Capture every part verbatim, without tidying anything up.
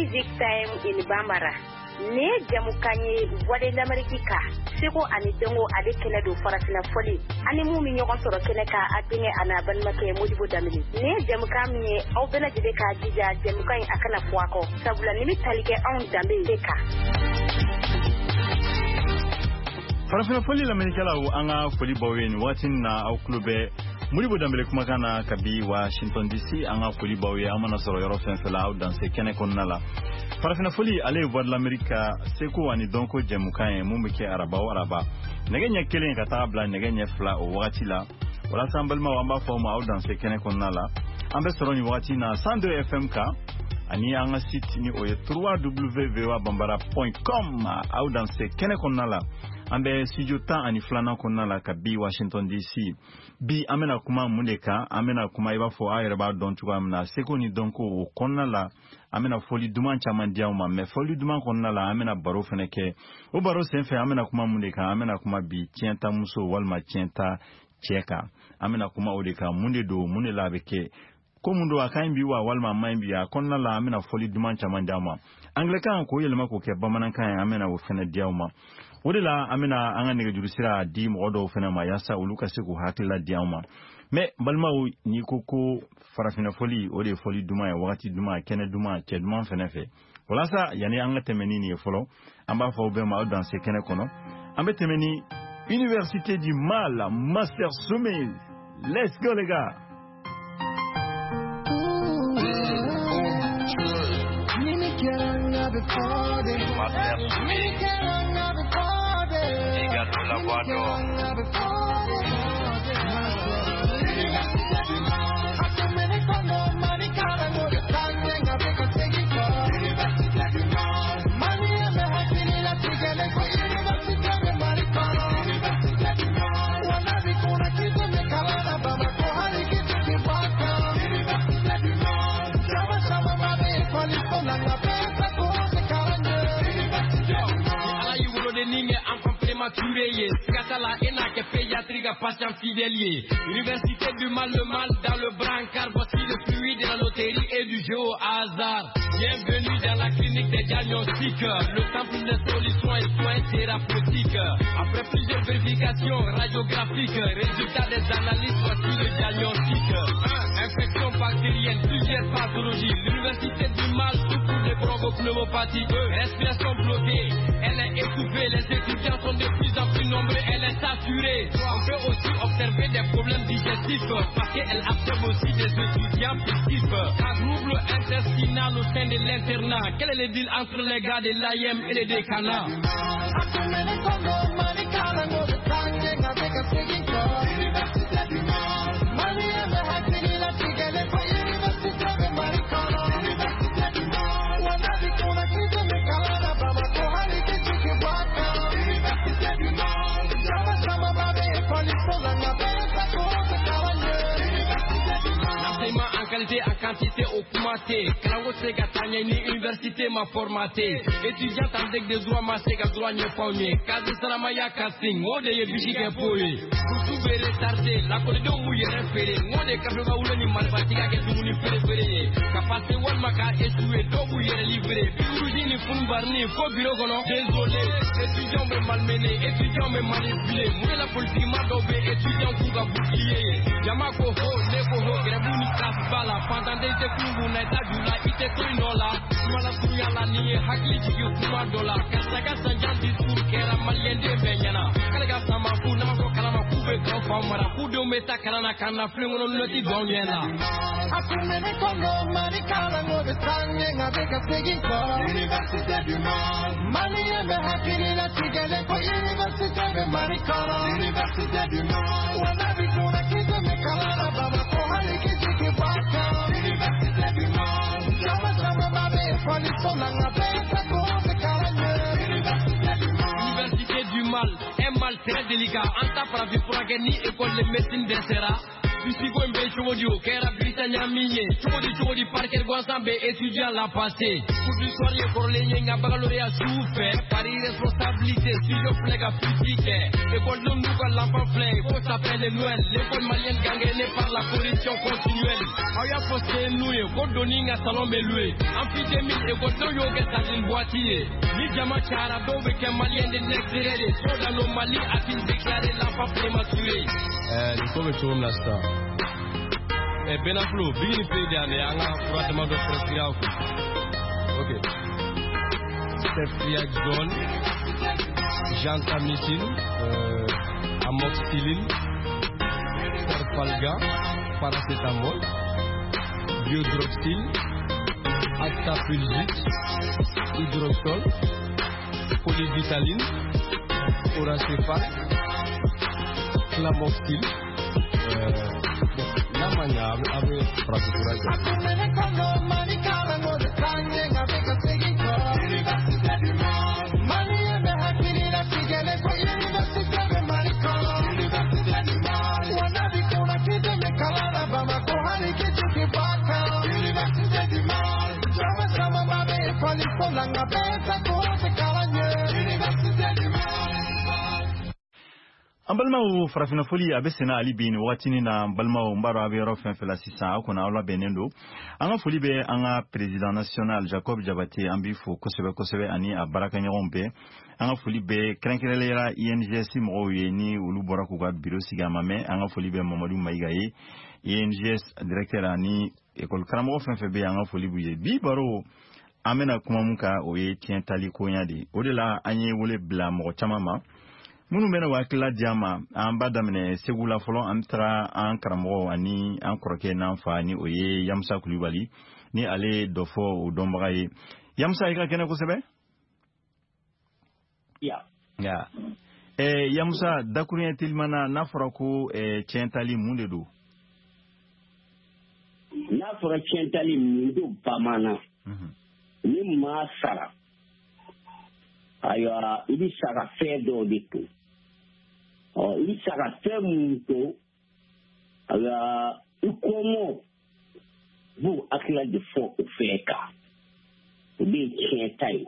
Music Time in Bambara. Ne jamukanye voix de l'Amérique seko ani dongo ale kene do farafina foli ani mu mi ñogon soro kene ka atinge ana ban make modibo damili ne jamukami aw bena jide ka jija jamukay akana fuako sabula nimi talike on dambe deka farafina foli l'Amérique la u anga foli bawen watin na aw klube modibo dambe kuma kana kabi Washington D C anga foli bawe amana soro yoro fen fela aw dans ce kene konnala farafina foli ale voix de l'Amérique seko ani donko jamukan mumike araba o araba negenya kelen ka tabla negenya fla o wati la wala sambalma wamba foma au dans ce kene konnala ambe soro ni wati na cent deux F M K ani anga site ni o w w w point bambara point com au dans ce kene konnala ambe studio ta ani flana konnala ka bi Washington D C bi amena kuma muleka amena kuma iba fo ayreba don tuwa amna seko ni donko o konnala amena foli duman chaman diauma me foli duman konnala amena baro feneke o baro senfe amena kuma muleka amena kuma bi tienta muso walma tienta cheka amena kuma odeka munde do munde labeke ko mundo akain biwa walma maimbi ya konnala amena foli duman chaman diauma anglican ko yelma ko ke bamanan kan amena wo fene diauma odela amena anga nege jurusira di mo do fene ma yasa uluka seko hakila diauma mais balma ni koko farafina foli ode foli duma ya wakati duma kene duma ke duma fene fe wala sa yani anga temeni ni folo amba fa obe ma dans ce kene kono ambe temeni Université du Mal Master Sommet. Let's go les gars. Master Sommet. Les gars de la voix d'or. Katala Enak pédiatrique patient fidèlier. Université du mal le mal dans le brancard. Voici le fluide de la loterie et du jeu au hasard. Bienvenue dans la clinique des diagnostics, le temple des solutions et soins thérapeutiques. Après plusieurs vérifications radiographiques, résultats des analyses, voici le diagnostic. un Infection bactérienne, plusieurs pathologies. L'université du mal souffre des bronchopneumopathies. Respiration bloquée, elle est étouffée. Les étudiants sont de plus en plus nombreux, elle est saturée. On peut aussi observer des problèmes digestifs parce qu'elle absorbe aussi des étudiants positifs. Un trouble intestinal au sein de l'internat. Quel est le deal entre les gars de l'A I M et les décanats? En quantité augmentée, Krango Sega Tanya, une université m'a formaté. Étudiant avec des droits massés, qu'à droit n'y pogné. Kazi Saramaya casting, on est bichique poé. Pour tout retardé, la collection mouillée référée. On est capable de ni malbatika, qu'est-ce que vous préférez. Capacité Walmaka échoué, donc vous y livré. Puis ni Funbarni, faut bureau, désolé. Étudiants me malmenés, étudiants me manipulés. Moi la politique m'a dobé, étudiants qui va bouclier. Yamako ho, Neko ho, Grebouni Kasbala. Pendant des écoutes, n'état du la, il était tout nola. Mala Souya la nié, Hakli Chiki Kuma Dola. Kasaga Sanjan discours, Kera Malien de Benyana. Kalaga Samafu, Namako Kalama Kube Kaufamara. Kudo Meta Kalana Kana Flingon Noti Donyana. Apumene Kondo, Marikala, no the Tang, avec un Seguinko. Université du Mal. Mali and the Hakili, la Tigale, Université de Marikala. Université du Mal. Wana Bikuna Kita Mekala, Baba Kohali Kiki Baka. Université du Mal. Jama Jama Babe, Police Langa, Beta Kohali Kalane. Université du Mal. Université du Mal, un mal très délicat. Anta para vi pour gagner école de médecine d'Essera. Bisigo mbe chodio kera Britannia minye chodi chodi parker gwansambe étudiant la passé pour du soir ye korlenye nga baccalauréat souffert par irresponsabilité si je plega physique école de nous l'enfant plein faut s'appeler Noël l'école malienne gangrénée par la corruption continuelle Aya poste loué, ko doni nga salon be loué. Amphithémie et ko to yo ke sadine boîtier. Ni jama chara do be ke malien de nexéré. So dans le Mali a fin déclaré l'enfant prématuré. Eh, il faut me tourner la star. Eh, Benaflo, bigini play dernier, anga froidement de frère. Ok. Steph John, Jean Tamisil, euh, Amoxicilline, Serpalga, Paracétamol, Biodroxil, Actapulgite, Hydrosol, Polyvitaline, Oracéphale, Clamoxil, euh, la manière avec Ambalmao farafina foli abesena ali bin watini na ambalmao mbaro abero fenfela sisa akona ola benendo anga foli be anga president national Jacob Jabate ambifo kosebe kosebe ani abaraka nyombe anga foli be krenkelera I N G S mo yeni ulubora ku ga biro sigama me anga foli be Mamadou Maigaye I N G S directeur ani école karamo fenfebe anga foli buye bi baro amena kuma muka oye tientali konyade odela anye wole bla mo chamama munu bena wakila diama amba damene segula folo antra an karamo ani an koroke nan fa ni oye Yamsa Kulibali ni ale dofo o dombaye Yamsa ika kene ko sebe ya ya eh Yamsa dakurien tilmana nafrako eh tientali munde do nafra tientali mundu pamana mhm ni masara aya ibi sara fedo ditu oh ibi sara femuto aya ukomo bu akila de fo ofeka bi chentai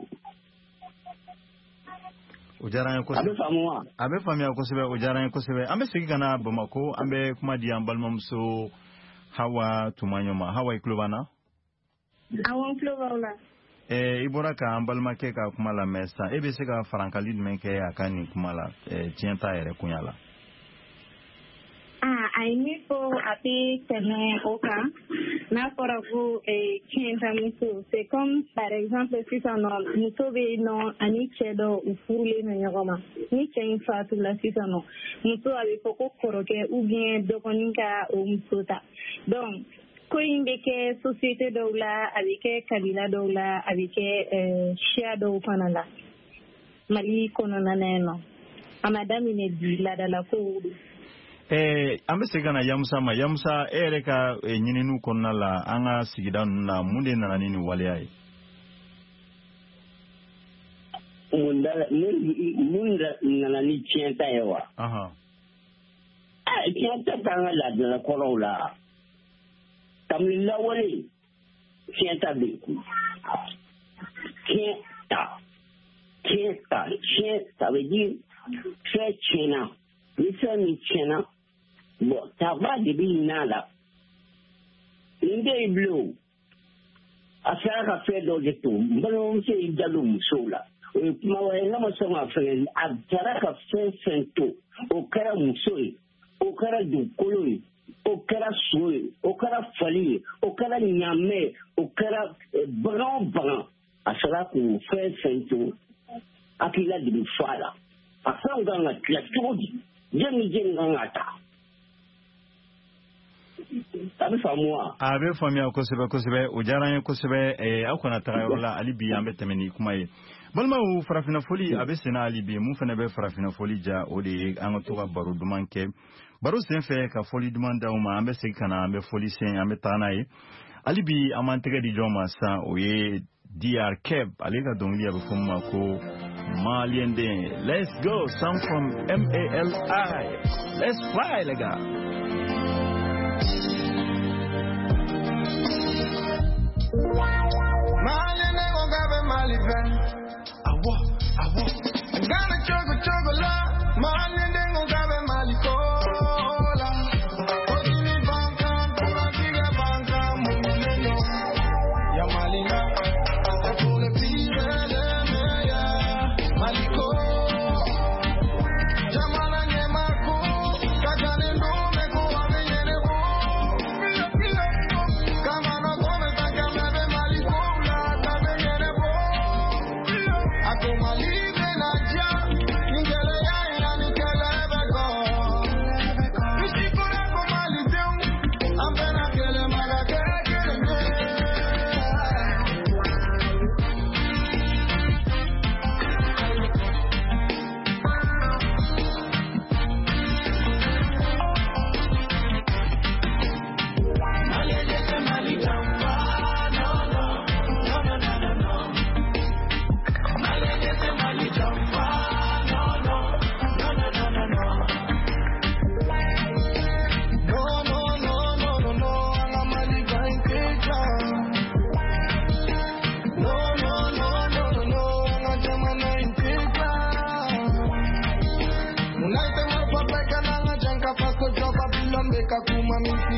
ujaranya ko abe famwa abe famia ko sebe ujaranya ko sebe ambe sigi kana Bamako ambe kuma di ambalmamso hawa tumanyoma hawa iklubana awon klubana Eh, ibora ka ambalma ke ka kuma la mesa ebe se ka farankali men ke akani kuma la eh, tienta ere kunyala ah aimi ko api tene oka na fora vous et tienta muso c'est comme par exemple si ça non muso be non ani chedo ou fourle no nyoma ni chen fatu la si ça non muso avec poko koroke ou bien dokoninka ou musota donc Koimbeke société doula avec kabila doula avec euh chia do panala mali konona neno amadami ne dila dala ko eh ambe segana Yamsa ma Yamsa ere ka eh, nyininu konnala anga sigida na munde na nini wale ai munda munda na ni tienta yawa aha ah tienta tanga la de la korola Kamila wale tienta beku tienta tienta tienta ça veut dire très tiena lisa ni tiena bon ça va de binala inde blue affaire à faire dans le tout bon c'est idalum sola kuma wala ma so ma fe abtara ka fe fento o kara musoi o kara du koloi o kɛra so ye o kɛra fali ye o kɛra ɲamɛ ye o kɛra bagan o bagan a sera k'o fɛn fɛn to hakilila de bɛ fɔ a la a fɛnw kan ka tila cogo di jɛn ni jɛn kan ka ta a bɛ faamu wa. a bɛ faamuya kosɛbɛ kosɛbɛ o diyara n ye kosɛbɛ eh, aw kana taga yɔrɔ la hali bi an bɛ tɛmɛ ni kuma ye balimaw farafina foli a bɛ senna hali bi mun fana bɛ farafina foli ja o de ye an ka to ka baro duman kɛ baro senfɛ ka foli duman d'aw ma an bɛ segin ka na an bɛ foli sen an bɛ taa n'a ye hali bi an b'an tɛgɛ di jɔn ma sisan o ye D R Keb ale ka dɔnkili a bɛ fɔ min ma ko Malien den. Let's go sound from M A L I. Let's fly les gars. Malien den on gabe Maliven. Awo awo. Gana chogo chogo la. Malien den on gabe Maliko. Odini bankan, pura tiga bankan.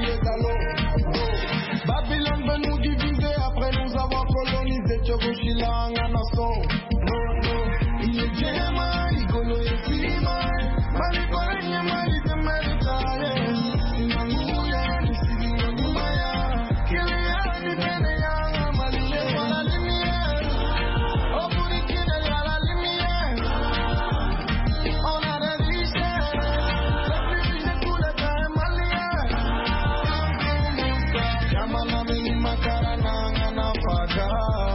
est à l'eau. Babylone veut nous diviser après nous avoir colonisé. Tchogoshila Nganason. Non, non, il est Djema, Igolo et Sima. Malipanya, Malite Meritaye. Sinanguya, Nisidi Ngumaya. Kilia, Nipeneya, Malile, Wala Lumière. Oh, Burikina, Yala Lumière. On a des richesses. La plus de tous les temps, Maliens. Yamana, Bini, Makarana, Nganafaga.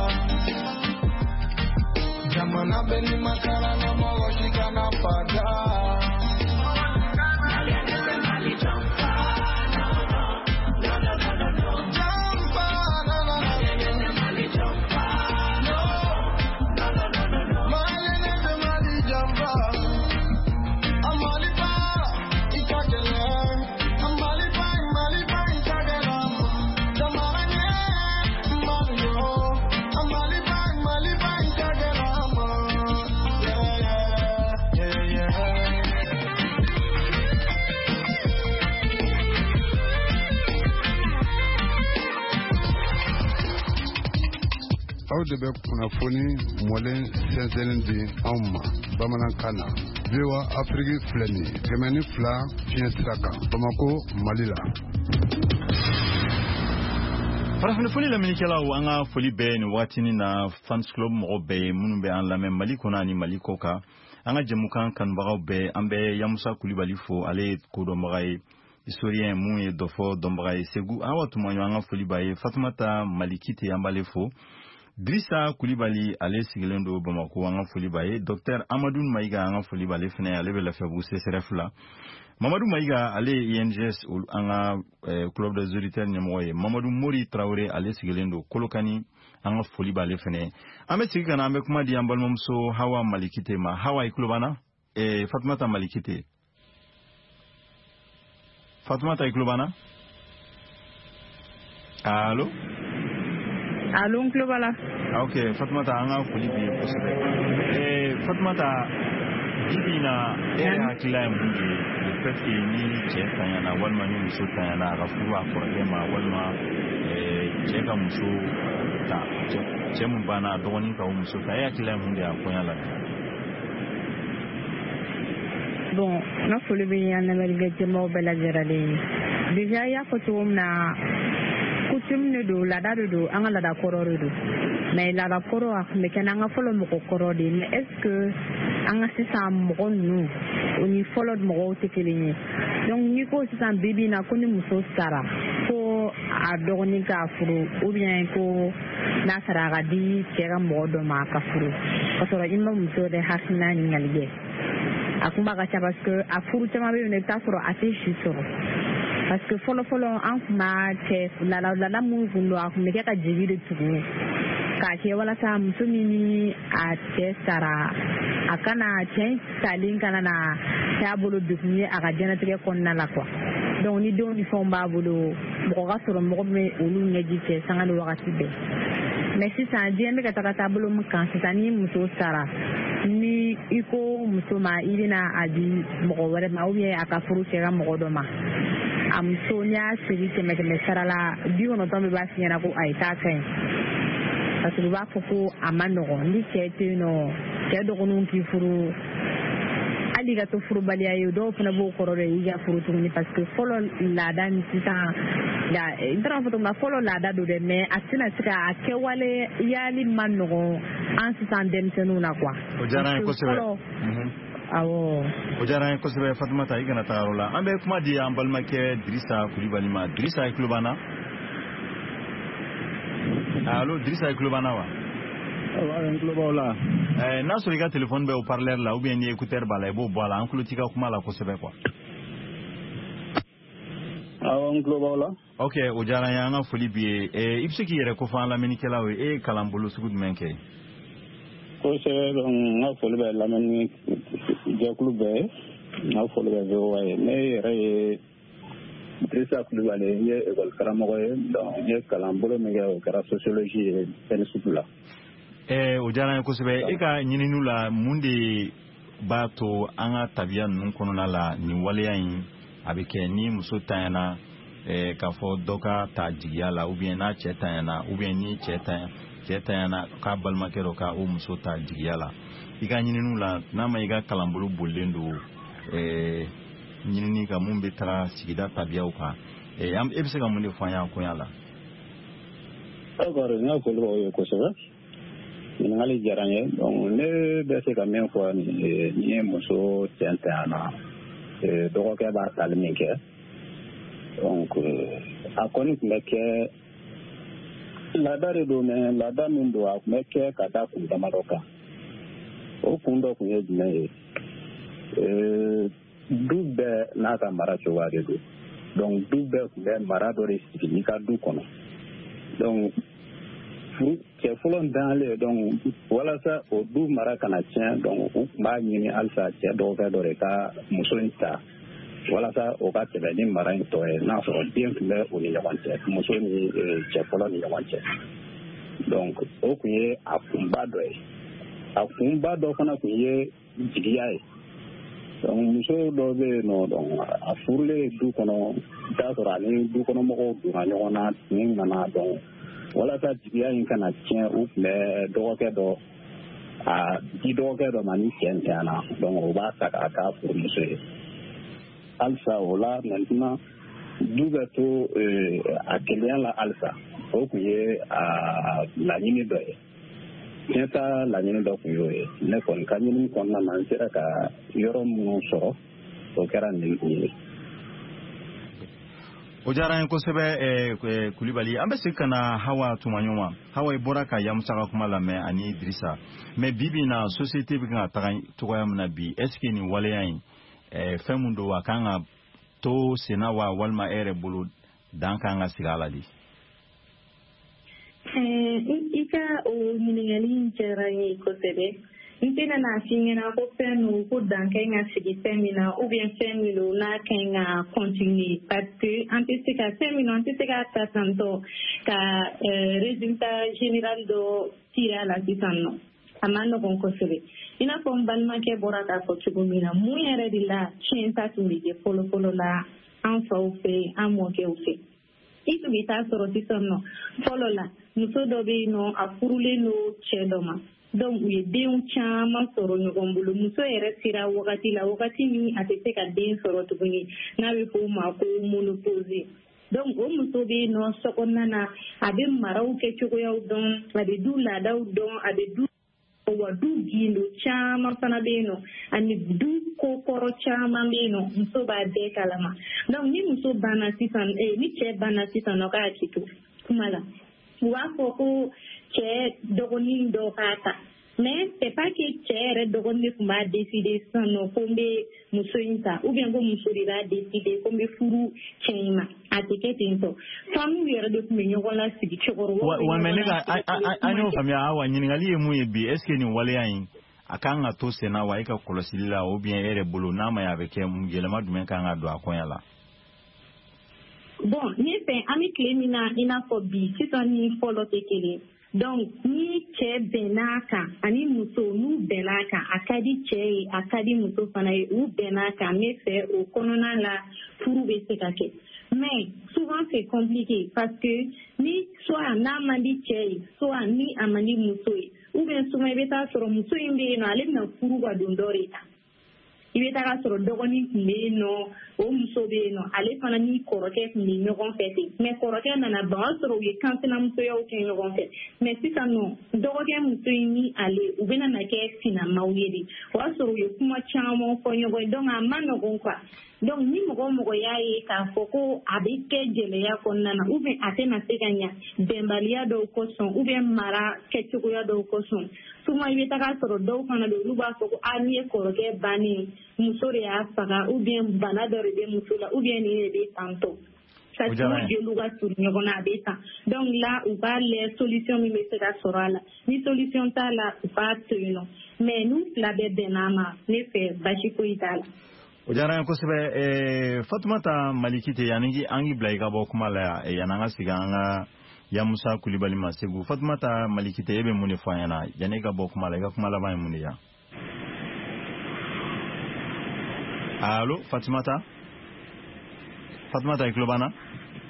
Yamana, Bini, Makarana, Mogoshika, Nafaga. aw de bɛ kunnafoni mɔlen sɛnsɛnlen di anw ma bamanankan na VOA Afrique filɛ nin ye kɛmɛ ni fila fiɲɛ sira kan Bamako Mali la. farafin foli lamɛnnikɛlaw an ka foli bɛɛ ni waatini na fans club mɔgɔ bɛɛ ye minnu bɛ an lamɛn Mali kɔnɔ ani Mali kɔ kan an ka jɛmukan kanubagaw bɛɛ an bɛ Yamusa Kulibali fo ale ye kodɔnbaga ye historien mun ye dɔfɔ dɔnbaga ye Segu Awa Tumaɲɔ an ka foli b'a ye Fatumata Malikite an b'ale fo Drissa Kulibali ale sigilen do Bamako an ka foli b'a ye Docteur Amadou Maïga an ka foli b'ale fɛnɛ ale bɛ Lafiyabugu C S R F la Mamadou Maïga ale I N G S an ka eh, club des auditeurs ɲɛmɔgɔ ye Mamadou Mori Traoré ale sigilen do Kolokani an ka foli b'ale fɛnɛ an bɛ sigi ka na an bɛ kuma di an balimamuso Hawa Malikite ma Hawa i tulo b'an na eh, Fatumata Malikite Fatumata i tulo b'an na allo allo n tulo b'a la ok Fatumata an ka foli b'i ye kosɛbɛ eh, Fatumata bibi na e yɛrɛ hakilila ye mun ye le fait que ni cɛ tanyana walima ni muso tanyana a ka furu a kɔrɔkɛ ma walima cɛ ka muso ta cɛ mun banna a dɔgɔnin ka o muso ta e hakilila ye mun de a kɔɲɔ la bon n ka foli bɛ yan lamɛnnikɛjɛmaw bɛɛ lajɛlen déjà i y'a fɔ cogo min na coutume de don laada de don an ka laada kɔrɔ de don mais laada kɔrɔ a tun bɛ kɛ n'an ka fɔlɔ mɔgɔ kɔrɔ de mais est ce que an ka sisan mɔgɔ ninnu o ni fɔlɔ mɔgɔw tɛ kelen ye donc n'i ko sisan bi bi in na ko ni muso sara ko a dɔgɔnin k'a furu ou bien ko n'a sara a ka di cɛ ka mɔgɔ dɔ ma a ka furu k'a sɔrɔ i ma muso yɛrɛ hakilina ɲininkali kɛ a kun b'a ka ca parce que a furu caman bɛ yen nɔ i bɛ taa sɔrɔ a tɛ si sɔrɔ parce que fɔlɔ fɔlɔ an kun b'a kɛ laada laada minnu kun don a kun bɛ kɛ ka jigi de tugu k'a kɛ walasa muso min ni a cɛ sara a kana cɛ talen kana na k'a bolo degun ye a ka diɲɛlatigɛ kɔnɔna la quoi donc ni denw ni fɛnw b'a bolo mɔgɔ ka sɔrɔ mɔgɔ min bɛ olu ɲɛji cɛ sanga ni wagati bɛɛ mais sisan diɲɛ bɛ ka taga taabolo min kan sisan ni muso sara ni i ko muso ma i bɛna a di mɔgɔ wɛrɛ ma ou bien a ka furu cɛ ka mɔgɔ dɔ ma a muso n'i y'a sigi kɛmɛ kɛmɛ sara la bi kɔnɔntɔn bɛ b'a f'i ɲɛna ko ayi k'a ka ɲi parce que u b'a fɔ ko a ma nɔgɔn ni cɛ tɛ yen nɔ cɛ dɔgɔninw k'i furu hali ka to furubaliya ye dɔw fana b'o kɔrɔ dɛ i ka furu tuguni parce que fɔlɔ laada ni sisan n taara fɔ cogo min na fɔlɔ laada don dɛ mais a tɛna se ka kɛwale yali ma nɔgɔn an sisan denmisɛnninw na quoi. o diyara n ye kosɛbɛ. awɔ. o diyara n ye kosɛbɛ Fatumata i kana taa yɔrɔ la an bɛ kuma di an balimakɛ Dirisa Kulibali ma Dirisa i tulo b'an na. allo Dirisa i tulo b'an na wa. awɔ n tulo b'aw la. ɛɛ n'a sɔrɔ i ka téléphone bɛ haut-parleur la ou bien ni écouteur b'a la i b'o bɔ a la an tulo t'i ka kuma la kosɛbɛ quoi. awɔ n tulo b'aw la. ok o diyara n ye an ka foli b'i ye ɛɛ i bɛ se k'i yɛrɛ kofɔ an lamɛnnikɛlaw ye e ye kalan bolo sugu jumɛn kɛ. kosɛbɛ donc n ka foli bɛ lamɛnni jɛkulu bɛɛ ye n ka foli bɛ V O A ye ne yɛrɛ ye Dirisa Kulibali n ye école karamɔgɔ ye donc n ye kalan bolo min kɛ o kɛra sociologie ye Penisupu la. ɛɛ o diyara n ye kosɛbɛ e ka ɲininiw la mun de b'a to an ka tabiya ninnu kɔnɔna la nin waleya in a bɛ kɛ ni muso tanyana eh, k'a fɔ dɔ ka ta jigiya la ou bien n'a cɛ tanyana ou bien ni cɛ tanya cɛ tanyana k'a balimakɛ dɔ ka o muso ta jigiya la i ka ɲininiw la n'a ma i ka kalanbolo bolilen don eh, ɲinini ka mun bɛ taga sigida tabiyaw kan eh, e bɛ se ka mun de fɔ an y'an koɲa la. D'accord, n y'a foli b'aw ye kosɛbɛ. Ɲininkali diyara n ye. Donc ne bɛ se ka min fɔ ni ye muso cɛ tanyana dɔgɔkɛ b'a tali min kɛ. Donc a kɔni tun bɛ kɛ laada de don mais laada min don a tun bɛ kɛ ka da kun damadɔ kan. O kun dɔ tun ye jumɛn ye? Du bɛɛ n'a ka mara cogoya de don. Donc du bɛɛ tun bɛ mara dɔ de sigi n'i ka du kɔnɔ. Donc cɛ fɔlɔ dalen donc walasa o du mara kana tiɲɛ donc u tun b'a ɲini halisa cɛ dɔgɔkɛ dɔ de ka muso in ta walasa o ka tɛmɛ ni mara in tɔ ye n'a sɔrɔ den tun bɛ o ni ɲɔgɔn cɛ muso ni cɛ fɔlɔ ni ɲɔgɔn cɛ. Donc o tun ye a kunba dɔ ye. A kunba dɔ fana tun ye jigiya ye. Donc muso dɔ bɛ yen nɔ donc a furulen du kɔnɔ i t'a sɔrɔ ani du kɔnɔ mɔgɔw donna ɲɔgɔn na tin nana donc walasa jigiya in kana tiɲɛ u tun bɛ dɔgɔkɛ dɔ a di dɔgɔkɛ dɔ ma ni cɛ ntanyana donc o b'a ta k'a k'a furumuso ye. Halisa o la maintenant du bɛ to a kelenya la halisa o tun ye a laɲini dɔ ye. Tiɲɛ ta laɲini dɔ tun y'o ye. Ne kɔni ka ɲinini kɔnɔna na n sera ka yɔrɔ minnu sɔrɔ o kɛra nin ye. O diyara n ye kosɛbɛ Kulibali. An bɛ se ka na Hawa Tumaɲɔgɔn. Hawa i bɔra ka Yamusa ka kuma lamɛn ani Dirisa. Mais bi bi in na société bɛ ka taga cogoya min na bi est ce que nin waleya in fɛn min don a kan ka to senna wa walima e yɛrɛ bolo dan kan ka sigi a la de? I ka o ɲininkali diyara n ye kosɛbɛ. N tɛna n'a f'i ɲɛna ko fɛn don ko dan kan ka sigi fɛn min na ou bien fɛn min don n'a kan ka continuer parce que an tɛ se ka fɛn min don an tɛ se ka ta tantɔ ka résultat général dɔ tirer a la sisan nɔ. A ma nɔgɔn kosɛbɛ. I n'a fɔ n balimakɛ bɔra k'a fɔ cogo min na mun yɛrɛ de la tiɲɛ ta tun bɛ kɛ fɔlɔ-fɔlɔ la an faw fɛ an mɔkɛw fɛ. I tun bɛ taa sɔrɔ sisan nɔ fɔlɔ la muso dɔ bɛ yen nɔ a furulen don cɛ dɔ ma. Donc u ye denw caman sɔrɔ ɲɔgɔn bolo muso yɛrɛ sera wagati la wagati min a tɛ se ka den sɔrɔ tuguni n'a bɛ fɔ o ma ko ménopause. Donc o muso bɛ yen nɔ sokɔnɔna na a bɛ maraw kɛ cogoyaw dɔn a bɛ du laadaw dɔn a bɛ du wa du gindo caman fana bɛ yen nɔ ani du ko kɔrɔ caman bɛ yen nɔ muso b'a bɛɛ kalama. Donc ni muso banna sisan eh, ni cɛ banna sisan nɔ k'a hakili to kuma la u b'a fɔ ko cɛ dɔgɔnin dɔ k'a ta mais c'est pas que cɛ yɛrɛ dɔgɔnin de tun b'a décider sisan nɔ ko n bɛ muso in ta ou bien ko muso de b'a décider ko n bɛ furu cɛ in ma a tɛ kɛ ten tɔ famille yɛrɛ de tun bɛ ɲɔgɔn lasigi cɛkɔrɔbaw wa mais ne ka an y'o faamuya Awa ɲininkali ye mun ye bi est ce que nin waleya in a kan ka to senna wa e ka kɔlɔsili la ou bien e yɛrɛ bolo n'a ma ye a bɛ kɛ yɛlɛma jumɛn kan ka don a kɔɲɔ la? Bon ne fɛ an bɛ tile min na i n'a fɔ bi sisan ni fɔlɔ tɛ kelen. Donc ni cɛ bɛnn'a kan ani muso n'u bɛnn'a kan a ka di cɛ ye a ka di muso fana ye u bɛnn'a kan ne fɛ o kɔnɔna la furu bɛ se ka kɛ mais souvent c'est compliqué parce que ni soit n'a man di cɛ ye soit ni a man di muso ye ou bien souvent i bɛ taa sɔrɔ muso in bɛ yen nɔ ale bɛna furu ka don dɔ de ta i bɛ taa sɔrɔ dɔgɔnin tun bɛ yen nɔ o muso bɛ yen nɔ ale fana ni kɔrɔkɛ tun bɛ ɲɔgɔn fɛ ten mais kɔrɔkɛ nana ban o y'a sɔrɔ u ye kansinamusoyaw kɛ ɲɔgɔn fɛ mais sisan nɔ dɔgɔkɛ muso in ni ale u bɛna na kɛ finamaw ye de o y'a sɔrɔ u ye kuma caman fɔ ɲɔgɔn ye donc a ma nɔgɔn quoi. Donc ni mɔgɔ mɔgɔ y'a ye k'a fɔ ko a bɛ kɛ gɛlɛya kɔnɔna na ou bien a tɛna se ka ɲɛ bɛnbaliya dɔw kosɔn ou bien mara kɛcogoya dɔw kosɔn souvent i bɛ taga sɔrɔ dɔw fana bɛ olu b'a fɔ ko a ni ye kɔrɔkɛ bannen muso de y'a faga ou bien bana dɔ de bɛ muso la ou bien nin de bɛ tantɔ parce que jeliw ka surun ɲɔgɔn na a bɛ tan donc là u b'a lajɛ solution min bɛ se ka sɔrɔ a la ni solution t'a la u b'a to yen nɔ mais n'u fila bɛɛ bɛnn'a ma ne fɛ basi foyi t'a la. O diyara n ye kosɛbɛ Fatumata Malikite yanni an k'i bila i ka bɔ kuma la yan yanni an ka sigi an ka Yamusa Kulibali ma Segu. Fatumata Malikite e bɛ mun de fɔ an ɲɛna yanni i ka bɔ kuma la i ka kuma laban ye mun de ye? Allo Fatumata? Fatumata i tulo b'an na?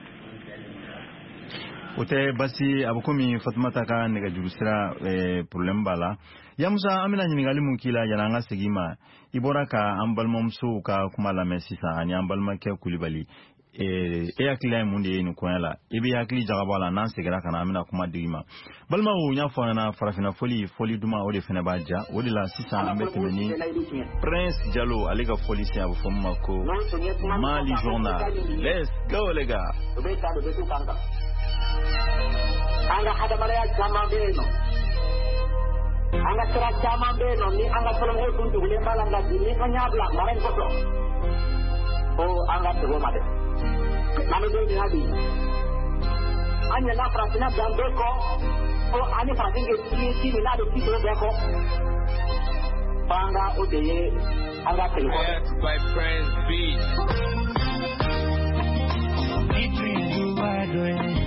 Ote basi abukomi Fatumata ka nega jurusira eh, problem bala. Yamusa amina nyingali munkila yananga segima. Ibora ka ambalmomso ka kumala mesisa ani ambalma ke kulibali. E e akila mundi enu kwala. Ibi akili jagabala nan segera kana amina kuma digima. Balma wo nya fana farafina foli foli duma ode fena baja. Ode la sisa ambetemeni Prince Diallo alega foli si abu fomma ko Mali Journal. Let's go les gars. Anga ada malaya sama beno. Anga cerah sama beno ni anga tolong oi untuk ni malam lagi ni kanyabla main foto. Oh anga terus made. Nama dia ni hadi. Anya na prasina dan beko. Oh ane prasinge si si ni nado si terus beko. Panga odeye anga terus. By Prince Beat. Between you and I.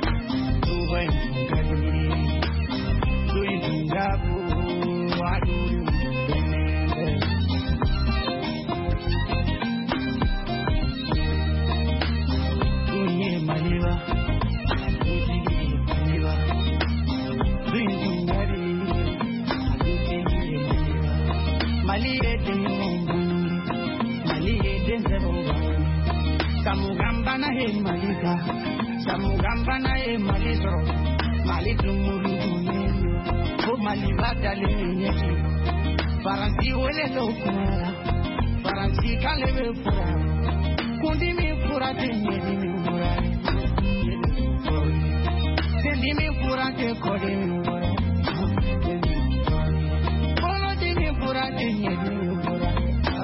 Samugambana he malika, samugambana he malisro, malitu muludune, o malivada le nyeki, faransi wele lokura, faransi kalebe fura, kundi mi fura te nyedi mi fura, sendi mi fura te kode mi fura, bolo te mi fura te nyedi mi fura.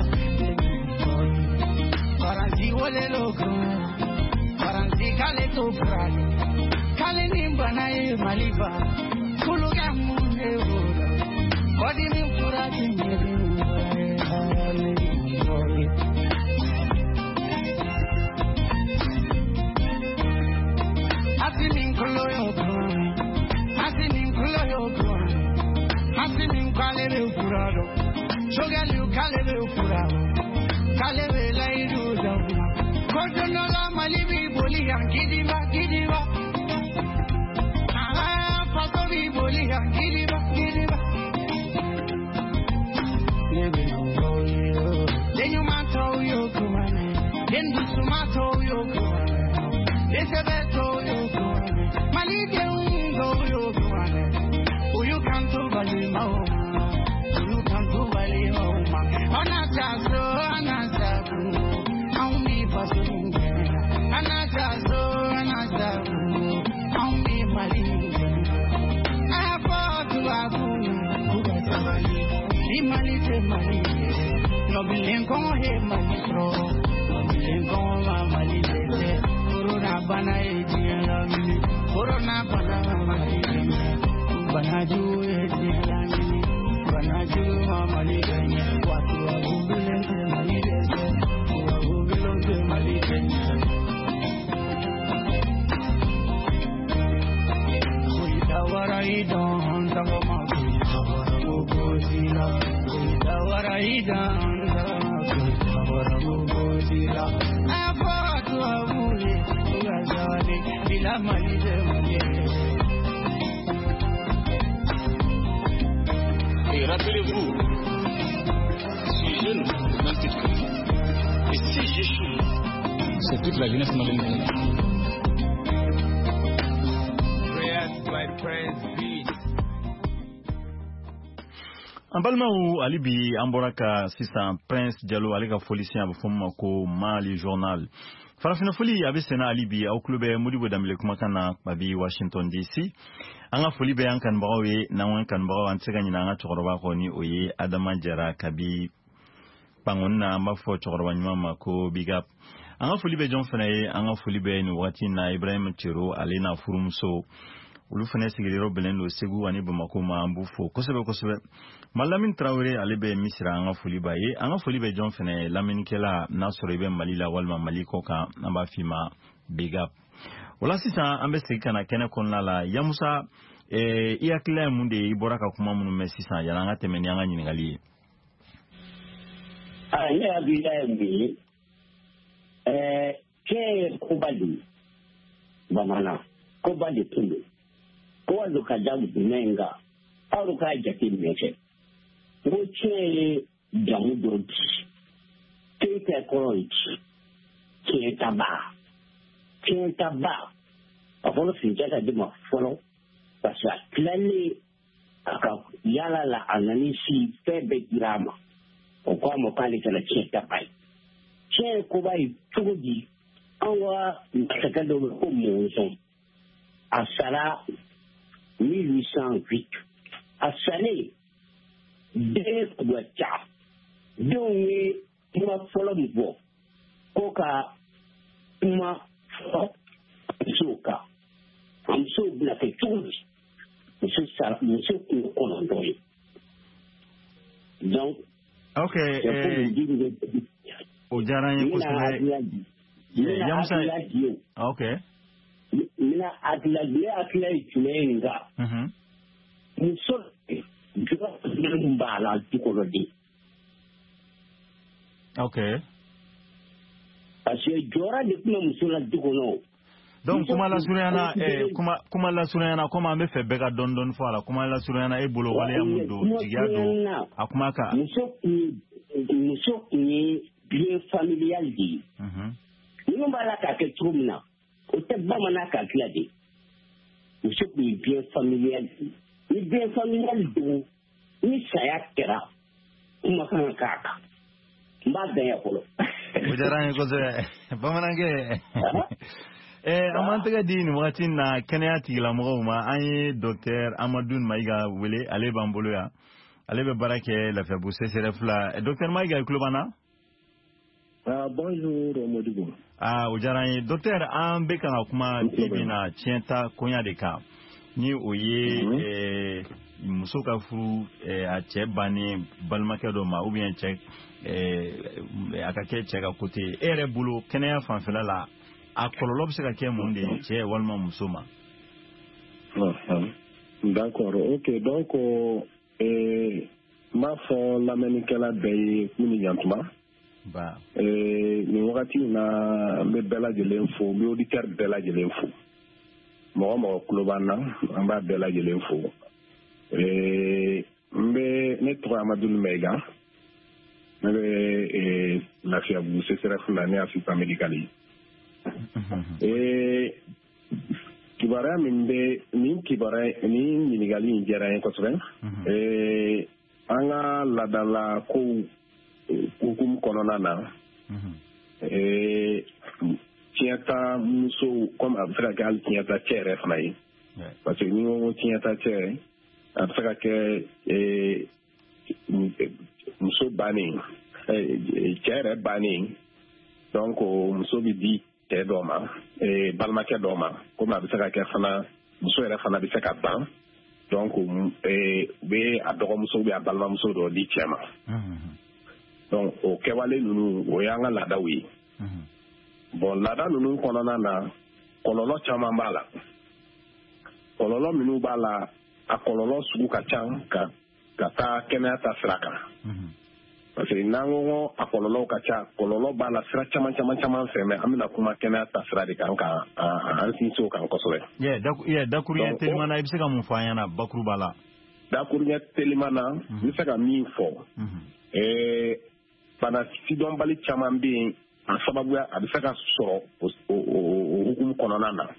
Faransi wole loko, faransi kale to frani, kale nimbana e maliba, kuluga mune wora, kodi mi furati nyeri wora, Asi ninkulo yoko, asi ninkulo yoko, asi ninkale le furado, shogali ukale le furado. Kalebe la idu jauna, kojono la malibi boli yang gidiba gidiba. Ah, pato bi boli yang gidiba gidiba. Lebe no yo, denyu mato yo kumane, dendu sumato yo kumane, desebeto yo kumane, malide ungo yo kumane. Uyu kanto bali mau, uyu kanto bali mau ma. Ona jaso. Bana ejiyami, corona bana mali, bana ju ejiyami, bana ju mali kenya, watu wa gubulente mali dese, wa gubulente mali kenya. Kuida warai don tango ma, kuida wara gubuzila, kuida warai don tango ma, kuida wara gubuzila. Afatu abuli. La mali de mali. Et rappelez-vous, je suis jeune dans cette crise. Et si j'échoue, c'est toute la jeunesse malienne. Ambalma ou alibi amboraka sisa Prince Diallo alega folicien abufoma ko Mali Journal. Farafina foli abe sena alibi au klube Modibo Dambele kumakana babi Washington D C. Anga foli be ankan bawe na wankan bawa antega nyina anga chokoroba ko ni oye Adama Jara kabi pangonna mafo chokoroba nyama ko big up. Anga foli be John Fanaye anga foli be ni wati na Ibrahim Chiro alena furumso. Ulu fene sigiriro belendo segu ani bamako ma ambufo kosebe kosebe Malamin Traoré alebe misira anga foli baye anga foli be John fene Lamine Kela nasoro ibe malila walma maliko ka namba fima big up wala sisa ambe sekana kene konna la yamusa eh iyakle munde iboraka kuma munu mesisa yananga temeni anga nyingali ah ne abila mbi eh ke kubali bamana ko ba de tulu ko ando ka jamu nenga aru ka jati meke ko che jamu do ti te ko ichi che taba che taba afolo sinjata de ma folo parce que klali aka yala la ananisi febe girama o kwa mo pale kala che taba che ko bai tugi awa takado ko mo so asala mille huit cent huit asale de kwacha donye ma folo mbo koka ma soka am so bla ke tugi monsieur sara monsieur ko kono doy donc okay eh o jaranye ko sele yamsa okay mina atla bia atla tulenga mhm muso jwa mbala tikolo di okay parce que jora de kuma muso la tikolo donc kuma la suryana eh kuma kuma la suryana kuma me fe bega don don fala kuma la suryana e bolo wale amudo jigado akuma ka muso muso ni bien familial di mhm ni mbala ka ke trumna o te bamana ka klade muso ni bien familial ni bien familial do ni saya kera kuma kan kaka mba da ya kolo o jaranye ko se bamanange eh amantega dini wakati na kenya tigila mo ma ay docteur Amadou Maiga wele ale bambolo ya ale be barake la febu C C R F la docteur Maiga klubana ah bonjour Modibo ah o jaranye docteur an be kan kuma bibina tienta konya de ka ni oye mm -hmm. eh muso ka furu eh a che bani balmake do ma ou bien check eh akake check à côté ere bulu kenya fanfela la a kololo bɛ se ka kɛ mun de cɛ walima muso ma. D'accord, ok, donc euh, m'a fɔ lamɛnnikɛla bɛɛ ye k'u ni ɲantuma. Ba. Nin wagati in na n bɛ bɛɛ lajɛlen fo n bɛ auditeur bɛɛ lajɛlen fo mɔgɔ mɔgɔ tulo b'an na an b'a bɛɛ lajɛlen fo n bɛ ne tɔgɔ Amadou Maiga ne bɛ Lafiyabugu C C R F la ne assistant médical ye. Eh, kibaruya min bɛ nin kibaruya nin ɲininkali in diyara n ye kosɛbɛ. Eh, an ka laadala kow hukumu kɔnɔna na. Eh, tiɲɛta musow comme a bɛ se ka kɛ hali tiɲɛta cɛ yɛrɛ fana ye. Parce que ni n ko tiɲɛta cɛ a bɛ se ka kɛ eh, muso bannen cɛ yɛrɛ bannen donc muso bɛ di cɛ dɔ ma balimakɛ dɔ ma komi a bɛ se ka kɛ fana muso yɛrɛ fana bɛ se ka ban donc u bɛ a dɔgɔmuso bɛ a balimamuso dɔ di cɛ ma donc o kɛwale ninnu o y'an ka laadaw ye bon laada ninnu kɔnɔna na kɔlɔlɔ caman b'a la kɔlɔlɔ minnu b'a la a kɔlɔlɔ sugu ka ca ka ka taa kɛnɛya ta sira kan. Parce que n'an ko a kɔlɔlɔw ka ca kɔlɔlɔ b'a la sira caman caman caman fɛ mɛ an bɛna kuma kɛnɛya ta sira de kan ka an sinsin o kan kosɛbɛ. Yɛ dakuruɲɛ telima na i bɛ se ka mun fɔ an ɲɛna bakuruba la. Dakuruɲɛ telima na n bɛ se ka min fɔ bana sidɔnbali caman bɛ yen a sababuya a bɛ se ka sɔrɔ o hukumu kɔnɔna na.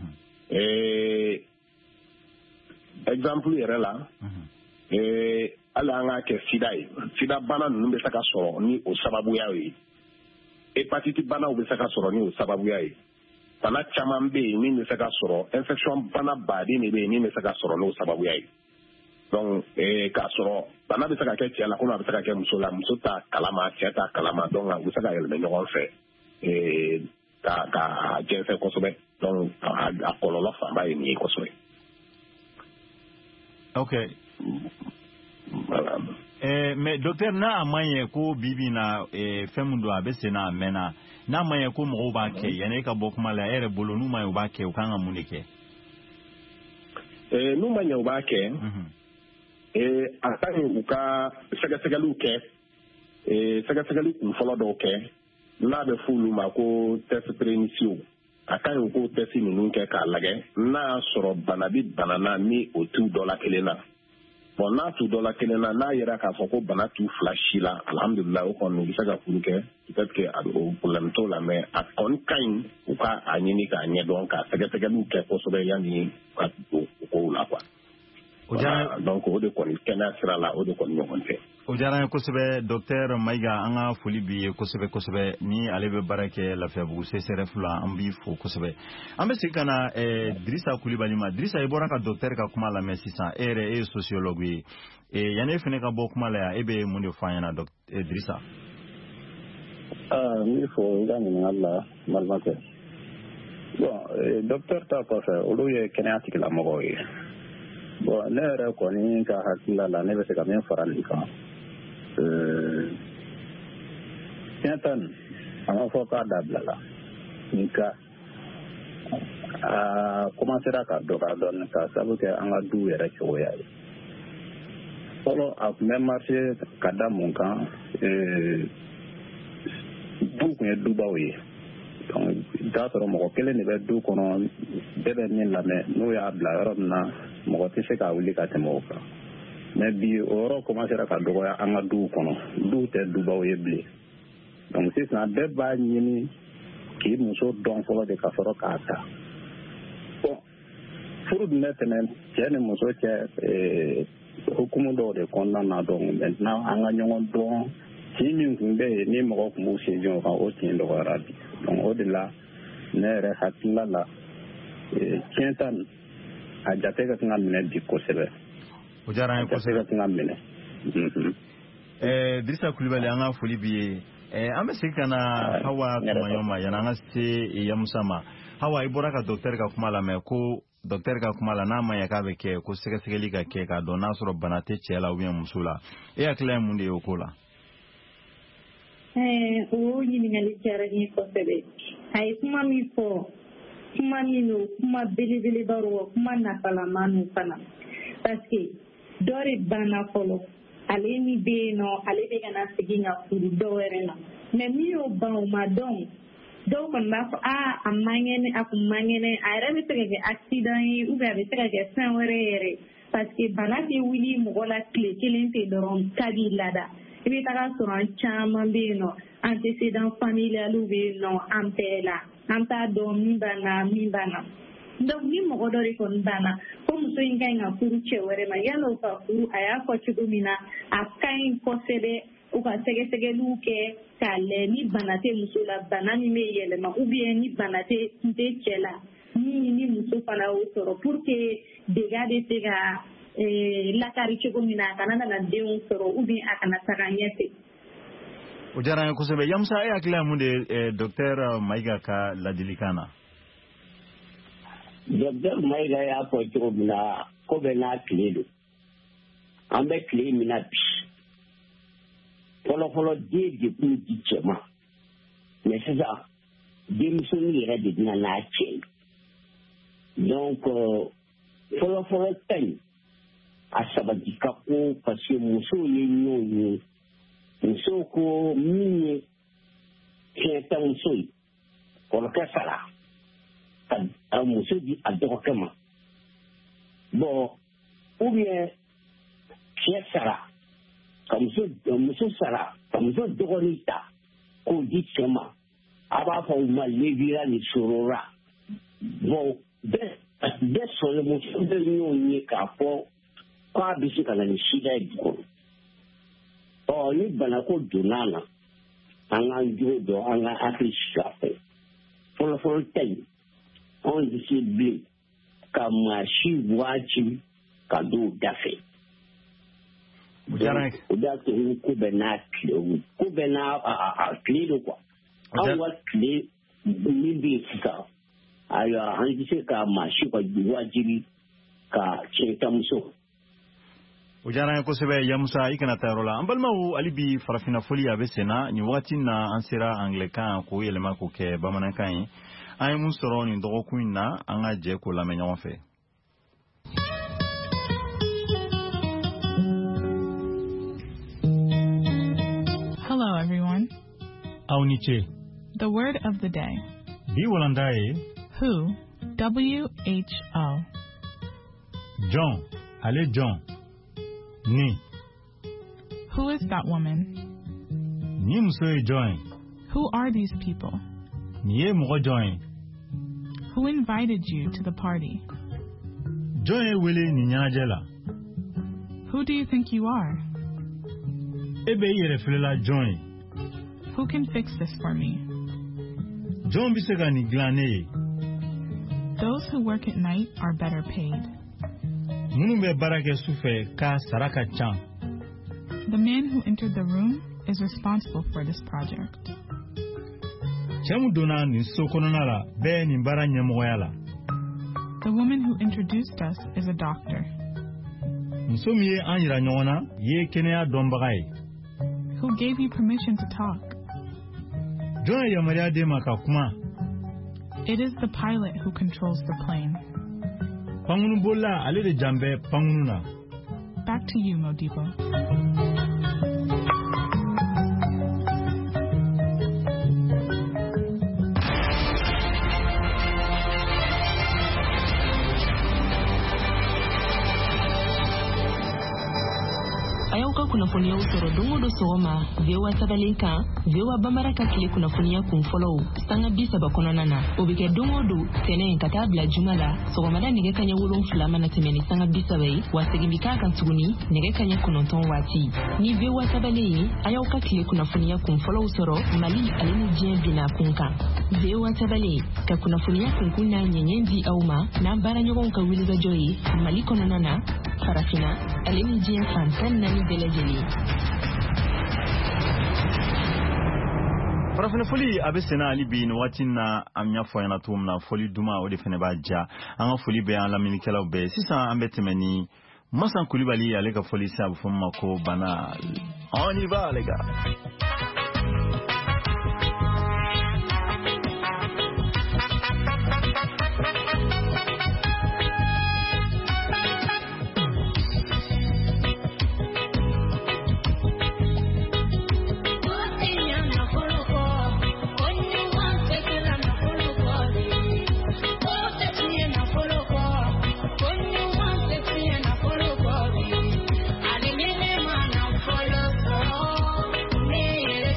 Exemple yɛrɛ la. Hali an k'a kɛ sida ye sida bana ninnu bɛ se ka sɔrɔ ni o sababuya ye hepatiti banaw bɛ se ka sɔrɔ ni o sababuya ye bana caman bɛ yen min bɛ se ka sɔrɔ infection bana baden de bɛ yen min bɛ se ka sɔrɔ n'o sababuya ye donc k'a sɔrɔ bana bɛ se ka kɛ cɛ la komi a bɛ se ka kɛ muso la muso ta kalama cɛ ta kalama donc u bɛ se ka yɛlɛma ɲɔgɔn fɛ ka ka jɛnsɛn kosɛbɛ donc a kɔlɔlɔ fanba ye nin ye kosɛbɛ. Okay. Voilà. Eh, mais docteur n'a a maɲɛ ko bibi na eh, fɛn min don a bɛ sen na a mɛnna n'a maɲɛ ko mɔgɔw b'a kɛ yanni e ka bɔ kuma la e yɛrɛ bolo n'u maɲɛ u b'a kɛ u kan ka mun de kɛ. Eh, n'u maɲɛ u b'a kɛ. Eh, a ka ɲi u ka sɛgɛsɛgɛliw kɛ eh, sɛgɛsɛgɛli kun fɔlɔ dɔw kɛ n'a bɛ f'olu ma ko test préinitiaux a ka ɲi ko tɛsi ninnu kɛ k'a lagɛ n'a y'a sɔrɔ bana bi bana na ni o t'u dɔ la kelen na bon n'a t'u dɔ la kelen na n'a yɛrɛ k'a fɔ ko bana t'u fila si la alhamdulillah o kɔni u bɛ se ka furu kɛ peut-être que o problème t'o la mais a kɔni ka ɲi u ka a ɲini k'a ɲɛdɔn ka sɛgɛsɛgɛliw kɛ kosɛbɛ yanni ka don o kow la quoi. Voilà, donc o de kɔni kɛnɛya sira la o de kɔni ɲɔgɔn tɛ. O diyara n ye kosɛbɛ docteur Mayiga an ka foli b'i ye kosɛbɛ kosɛbɛ ni ale bɛ baara kɛ Lafiyabugu C C R F la an b'i fo kosɛbɛ. An bɛ segin ka na Dirisa Kulibali ma. Dirisa i bɔra ka docteur ka kuma lamɛn sisan e yɛrɛ e ye sociologue ye yanni e fana ka bɔ kuma la yan e bɛ mun de fɔ an ɲɛna Dirisa. N b'i fo i ka ɲininkali la balimakɛ. Bon docteur ta kɔfɛ olu ye kɛnɛya tigilamɔgɔw ye. Bon ne yɛrɛ kɔni ka hakilila la ne bɛ se ka min fara nin kan tiɲɛ ta nin an ka fɔ k'a dabila la nka a commencera ka dɔgɔya dɔɔnin ka sabu kɛ an ka du yɛrɛ cogoya ye fɔlɔ a tun bɛ marché ka da mun kan du tun ye dubaw ye donc i t'a sɔrɔ mɔgɔ kelen de bɛ du kɔnɔ bɛɛ bɛ min lamɛn n'o y'a bila yɔrɔ min na mɔgɔ tɛ se k'a wuli ka tɛmɛ o kan mais bi o yɔrɔ commencera ka dɔgɔya an ka duw kɔnɔ duw tɛ dubaw ye bilen donc sisan bɛɛ b'a ɲini k'i muso dɔn fɔlɔ de ka sɔrɔ k'a ta bon furu dun bɛ tɛmɛ cɛ ni muso cɛ hukumu dɔw de kɔnɔna na donc maintenant an ka ɲɔgɔn dɔn tin min tun bɛ yen ni mɔgɔ tun b'u sinsin o kan o tin dɔgɔyara bi donc o de la ne yɛrɛ hakilila la tiɲɛ ta nin a jate ka kan ka minɛ bi kosɛbɛ. O diyara an ye kosɛbɛ. A jate ka kan ka minɛ. Dirisa Kulibali an ka foli b'i ye an bɛ segin ka na Hawa Tumaɲɔn ma yanni an ka se Yamusa ma Hawa i bɔra ka docteur ka kuma lamɛn ko docteur ka kuma la n'a ma ɲɛ k'a bɛ kɛ ko sɛgɛsɛgɛli ka kɛ k'a dɔn n'a sɔrɔ bana tɛ cɛ la ou bien muso la e hakili ye mun de ye o ko la. O ɲininkali diyara n ye kosɛbɛ a ye kuma min fɔ kuma min don kuma belebeleba don kuma nafalama don fana parce que dɔ de banna fɔlɔ ale min bɛ yen nɔ ale bɛ ka na segin ka furu dɔ wɛrɛ na mais min y'o ban o ma dɔn dɔw kɔni b'a fɔ aa a man kɛnɛ a kun man kɛnɛ a yɛrɛ bɛ se ka kɛ accident ye ou bien a bɛ se ka kɛ fɛn wɛrɛ yɛrɛ parce que bana tɛ wuli mɔgɔ la tile kelen tɛ dɔrɔn k'a b'i lada i bɛ taga sɔrɔ an caman bɛ yen nɔ antécédents familiales bɛ yen nɔ an bɛɛ la an t'a dɔn min b'a na min b'a na donc ni mɔgɔ dɔ de kɔni banna ko muso in ka ɲi ka furu cɛ wɛrɛ ma yala o ka furu a y'a fɔ cogo min na a ka ɲi kosɛbɛ u ka sɛgɛsɛgɛliw kɛ k'a lajɛ ni bana tɛ muso la bana min bɛ yɛlɛma ou bien ni bana tɛ tɛ cɛ la ni ni muso fana y'o sɔrɔ pour que dega bɛ se ka lakari cogo min na a kana na denw sɔrɔ ou bien a kana taga ɲɛfɛ. O diyara an ye kosɛbɛ Yamusa e hakili ye mun de ye docteur Mayiga ka ladilikan na. Docteur Mayiga y'a fɔ cogo min na ko bɛɛ n'a tile don an bɛ tile min na bi fɔlɔfɔlɔ den de tun di cɛ ma mais sisan denmisɛnnin yɛrɛ de bɛna n'a cɛ ye donc fɔlɔfɔlɔ ta in a sabati ka ko parce que musow ye ɲɔgɔn ye musow ko min ye fiɲɛ ta muso ye kɔrɔkɛ sara ka muso di a dɔgɔkɛ ma bon ou bien cɛ sara ka muso muso sara ka muso dɔgɔnin ta k'o di cɛ ma a b'a fɔ u ma levira ni sorora bon bɛɛ bɛɛ sɔrɔ muso bɛ ɲɔgɔn ye k'a fɔ k'a bɛ se ka na ni sida ye du kɔnɔ ɔ ni banako donna na an k'an jogo dɔn an ka hakili sigi a fɛ fɔlɔfɔlɔ ta in anw tɛ se bilen ka maa si wajibi ka don da fɛ o y'a to ko bɛɛ n'a tile ko bɛɛ n'a tile don quoi anw ka tile min bɛ yen sisan ayiwa an tɛ se ka maa si ka wajibi ka cɛ ta muso. O diyara an ye kosɛbɛ Yamusa i kana taa yɔrɔ la an balimaw hali bi farafinna foli a bɛ sen na nin wagati na an sera anglɛkan k'o yɛlɛma k'o kɛ bamanankan ye an ye mun sɔrɔ nin dɔgɔkun in na an ka jɛ k'o lamɛn ɲɔgɔn fɛ. Hello everyone. Aw ni ce. The word of the day. Bi walanda ye Who, W H O. John, allez John. Ni. Who is that woman? Ni musoye John. Who are these people? Ni mo John. Who invited you to the party? John wele ni nyajela. Who do you think you are? Ebe yere flela John. Who can fix this for me? John bisega ni glane. Those who work at night are better paid. Munu be barake sufe ka saraka chan. The man who entered the room is responsible for this project. Chamu dona ni sokononala be ni bara nyemoyala. The woman who introduced us is a doctor. Nsomiye anyira nyona ye kenea dombagai. Who gave you permission to talk? John ya Maria de makakuma. It is the pilot who controls the plane. Pangunu bola ale de jambe pangununa. Back to you, Modibo. Kunafunia usoro dongo do soma vewa sabalinka vewa bamaraka kile kunafunia kumfollow sanga bisa bakonana obike dongo do tene nkatabla jumala sogomada nige kanya wulun flama na temeni sanga bisa wei wasegimika kan tuguni nige kanya kunonton wati ni vewa sabali ayauka kile kunafunia kumfollow usoro mali alini jien bina kunka vewa sabali ka kunafunia kunkuna nyenyendi auma na bara nyogon ka wiliga joyi mali kononana farafina alini jien fantan nani beleje Farafina foli abe sena ali bi no watina amnya fo yana tum na foli duma o de fene ba ja anga foli be an la minikela be sisa ambe temeni Masan Coulibaly ale ka foli sa bu fama ko banal. On y va les gars. Yeah.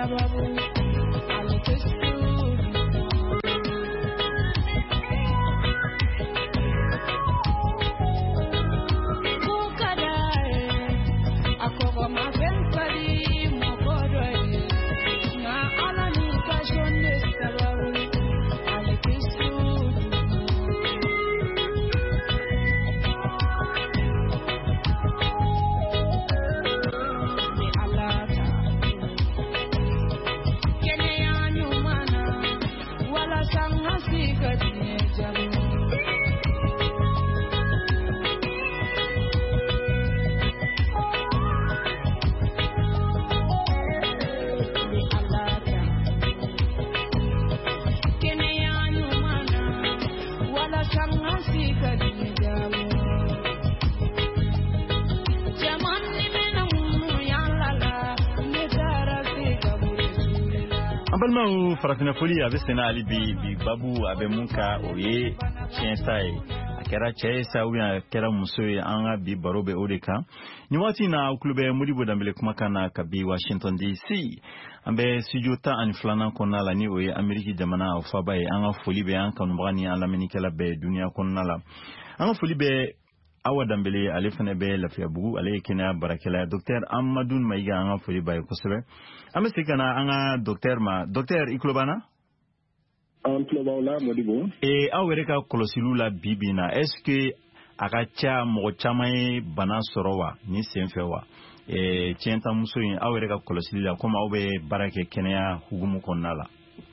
Abalma farafina foli abe sena ali bi bi babu abe munka oye chiensai akera chesa uya akera musoye anga bi barobe odeka ni wati na uklube Modibo Dambele kumakana kabi Washington D C ambe sujota an flana konna la ni oye Ameriki jamana ofabaye anga foli be an kanubani ala menikela be dunia konna la anga foli be Awa Dambele ale fana be lafiya bugu ale kina barakela Docteur Amadou Maiga anga foli baye kosebe ame sikana anga docteur ma docteur iklobana en klobana Modibo e awereka kolosilu la bibina est-ce que akacha mo chamae bana sorowa ni senfewa e tienta muso yin awereka kolosilu la koma obe barake kenya hugumu konnala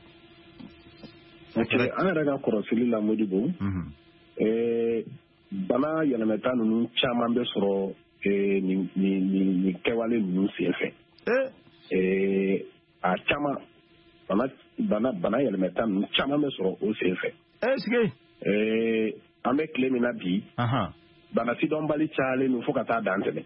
okay awereka kolosilu la Modibo mhm e bana yalameta nunu chama be soro e ni ni ni kewale nunu senfe eh eh a chama bana bana bana yalameta nunu chama be soro o senfe eh sige eh ambe klemina bi aha bana si don bali chale nu fokata dantene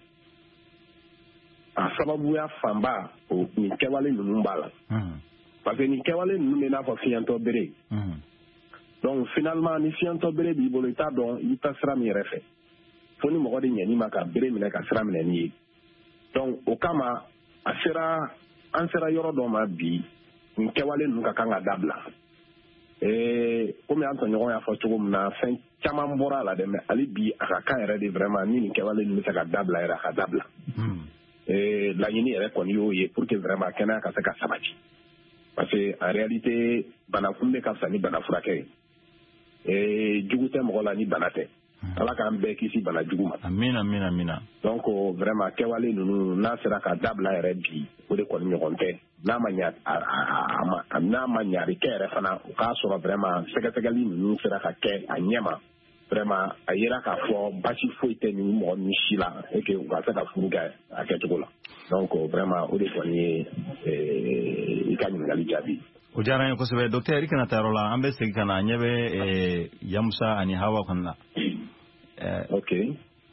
a sababu ya famba o ni kewale nunu mbala mhm parce que ni kewale nunu mena fo fianto bere mhm donc finalement ni fianto bere bi bolo ta don ita sra mi refe foni mo godi nyani maka bere mi na ka sra mi ni donc o kama asira ansera yoro do ma bi nkewale nu ka kanga dabla eh comme Antonio ya fo chugum na fin chama mbora la de me ali bi aka kan re de vraiment ni nkewale nu ka dabla era ka dabla hmm eh la yini ere kon yo ye pour que vraiment kana ka ka sabati parce que en réalité bana kumbe ka sani bana furake eh jugute mo la ni banate ala kan be kisi bana juguma amina amina amina donc vraiment kewale nunu na sera ka dabla ere bi o de kon mi gonte na manya na manya ri kere fana ka so vraiment sega sega li nunu sera ka ke anyema vraiment ayira ka fo bachi foite ni mo ni shila e ke ga ta furuga aketugola donc vraiment o de kon ni eh ikani ngali jabi o jaranya ko sebe docteur ikana tarola ambe segana nyebe e Yamusa ani hawa konna eh okay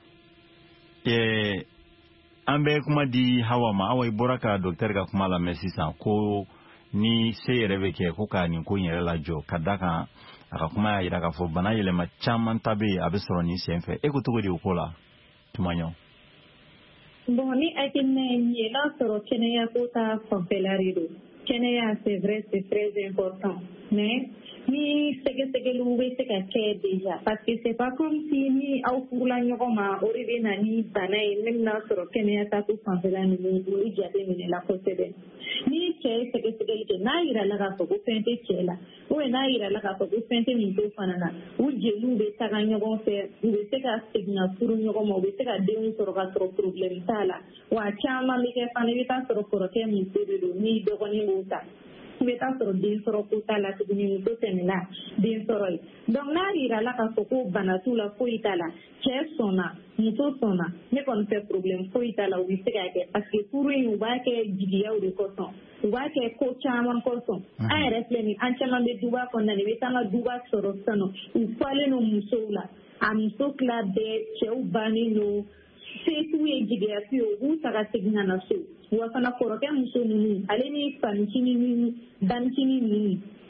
eh ambe kuma di hawa ma awai boraka docteur ga kuma la mesisa ko ni se reveke ko ka ni ko nyere la jo kadaka aka kuma ira ka fo bana yele ma chaman tabe abesoro ni senfe e ko to godi ko la tumanyo bon ni akine ni la soro kene ya ko ta fonfelarido kene c'est vrai c'est très important mais ni sege sege lu we se ka ke déjà parce que c'est pas comme si ni au pour la nyoma oribe na ni banai même na soro kene ta ko fonfelani ni ni jabe ni la posede ni ke sege sege ke na ira la ka ko pente chela o na ira la ka ko pente ni do fanana u je lu be ta ga nyogo fe u be se ka signa furu nyogo mo be se ka de un soro ka tro problem sala wa chama mi ke fanele ta soro ko ke mi se do ni do ko ni uta beta soro din soro kuta la tuguni do tenela din soro donc na ira la ka soko banatu la fo itala che sona muto sona ne kon te problem fo itala u bisega ke parce que pour une ba ke jigiya u ko son u ba ke ko chama ko son ay refleni anchama be duba kon na ne beta na duba soro sano u fale no musola am sokla de che u bani no c'est tout est jigiya fi u ta ka tegna na so wa kana koroke muso nini ale ni fanchini nini danchini nini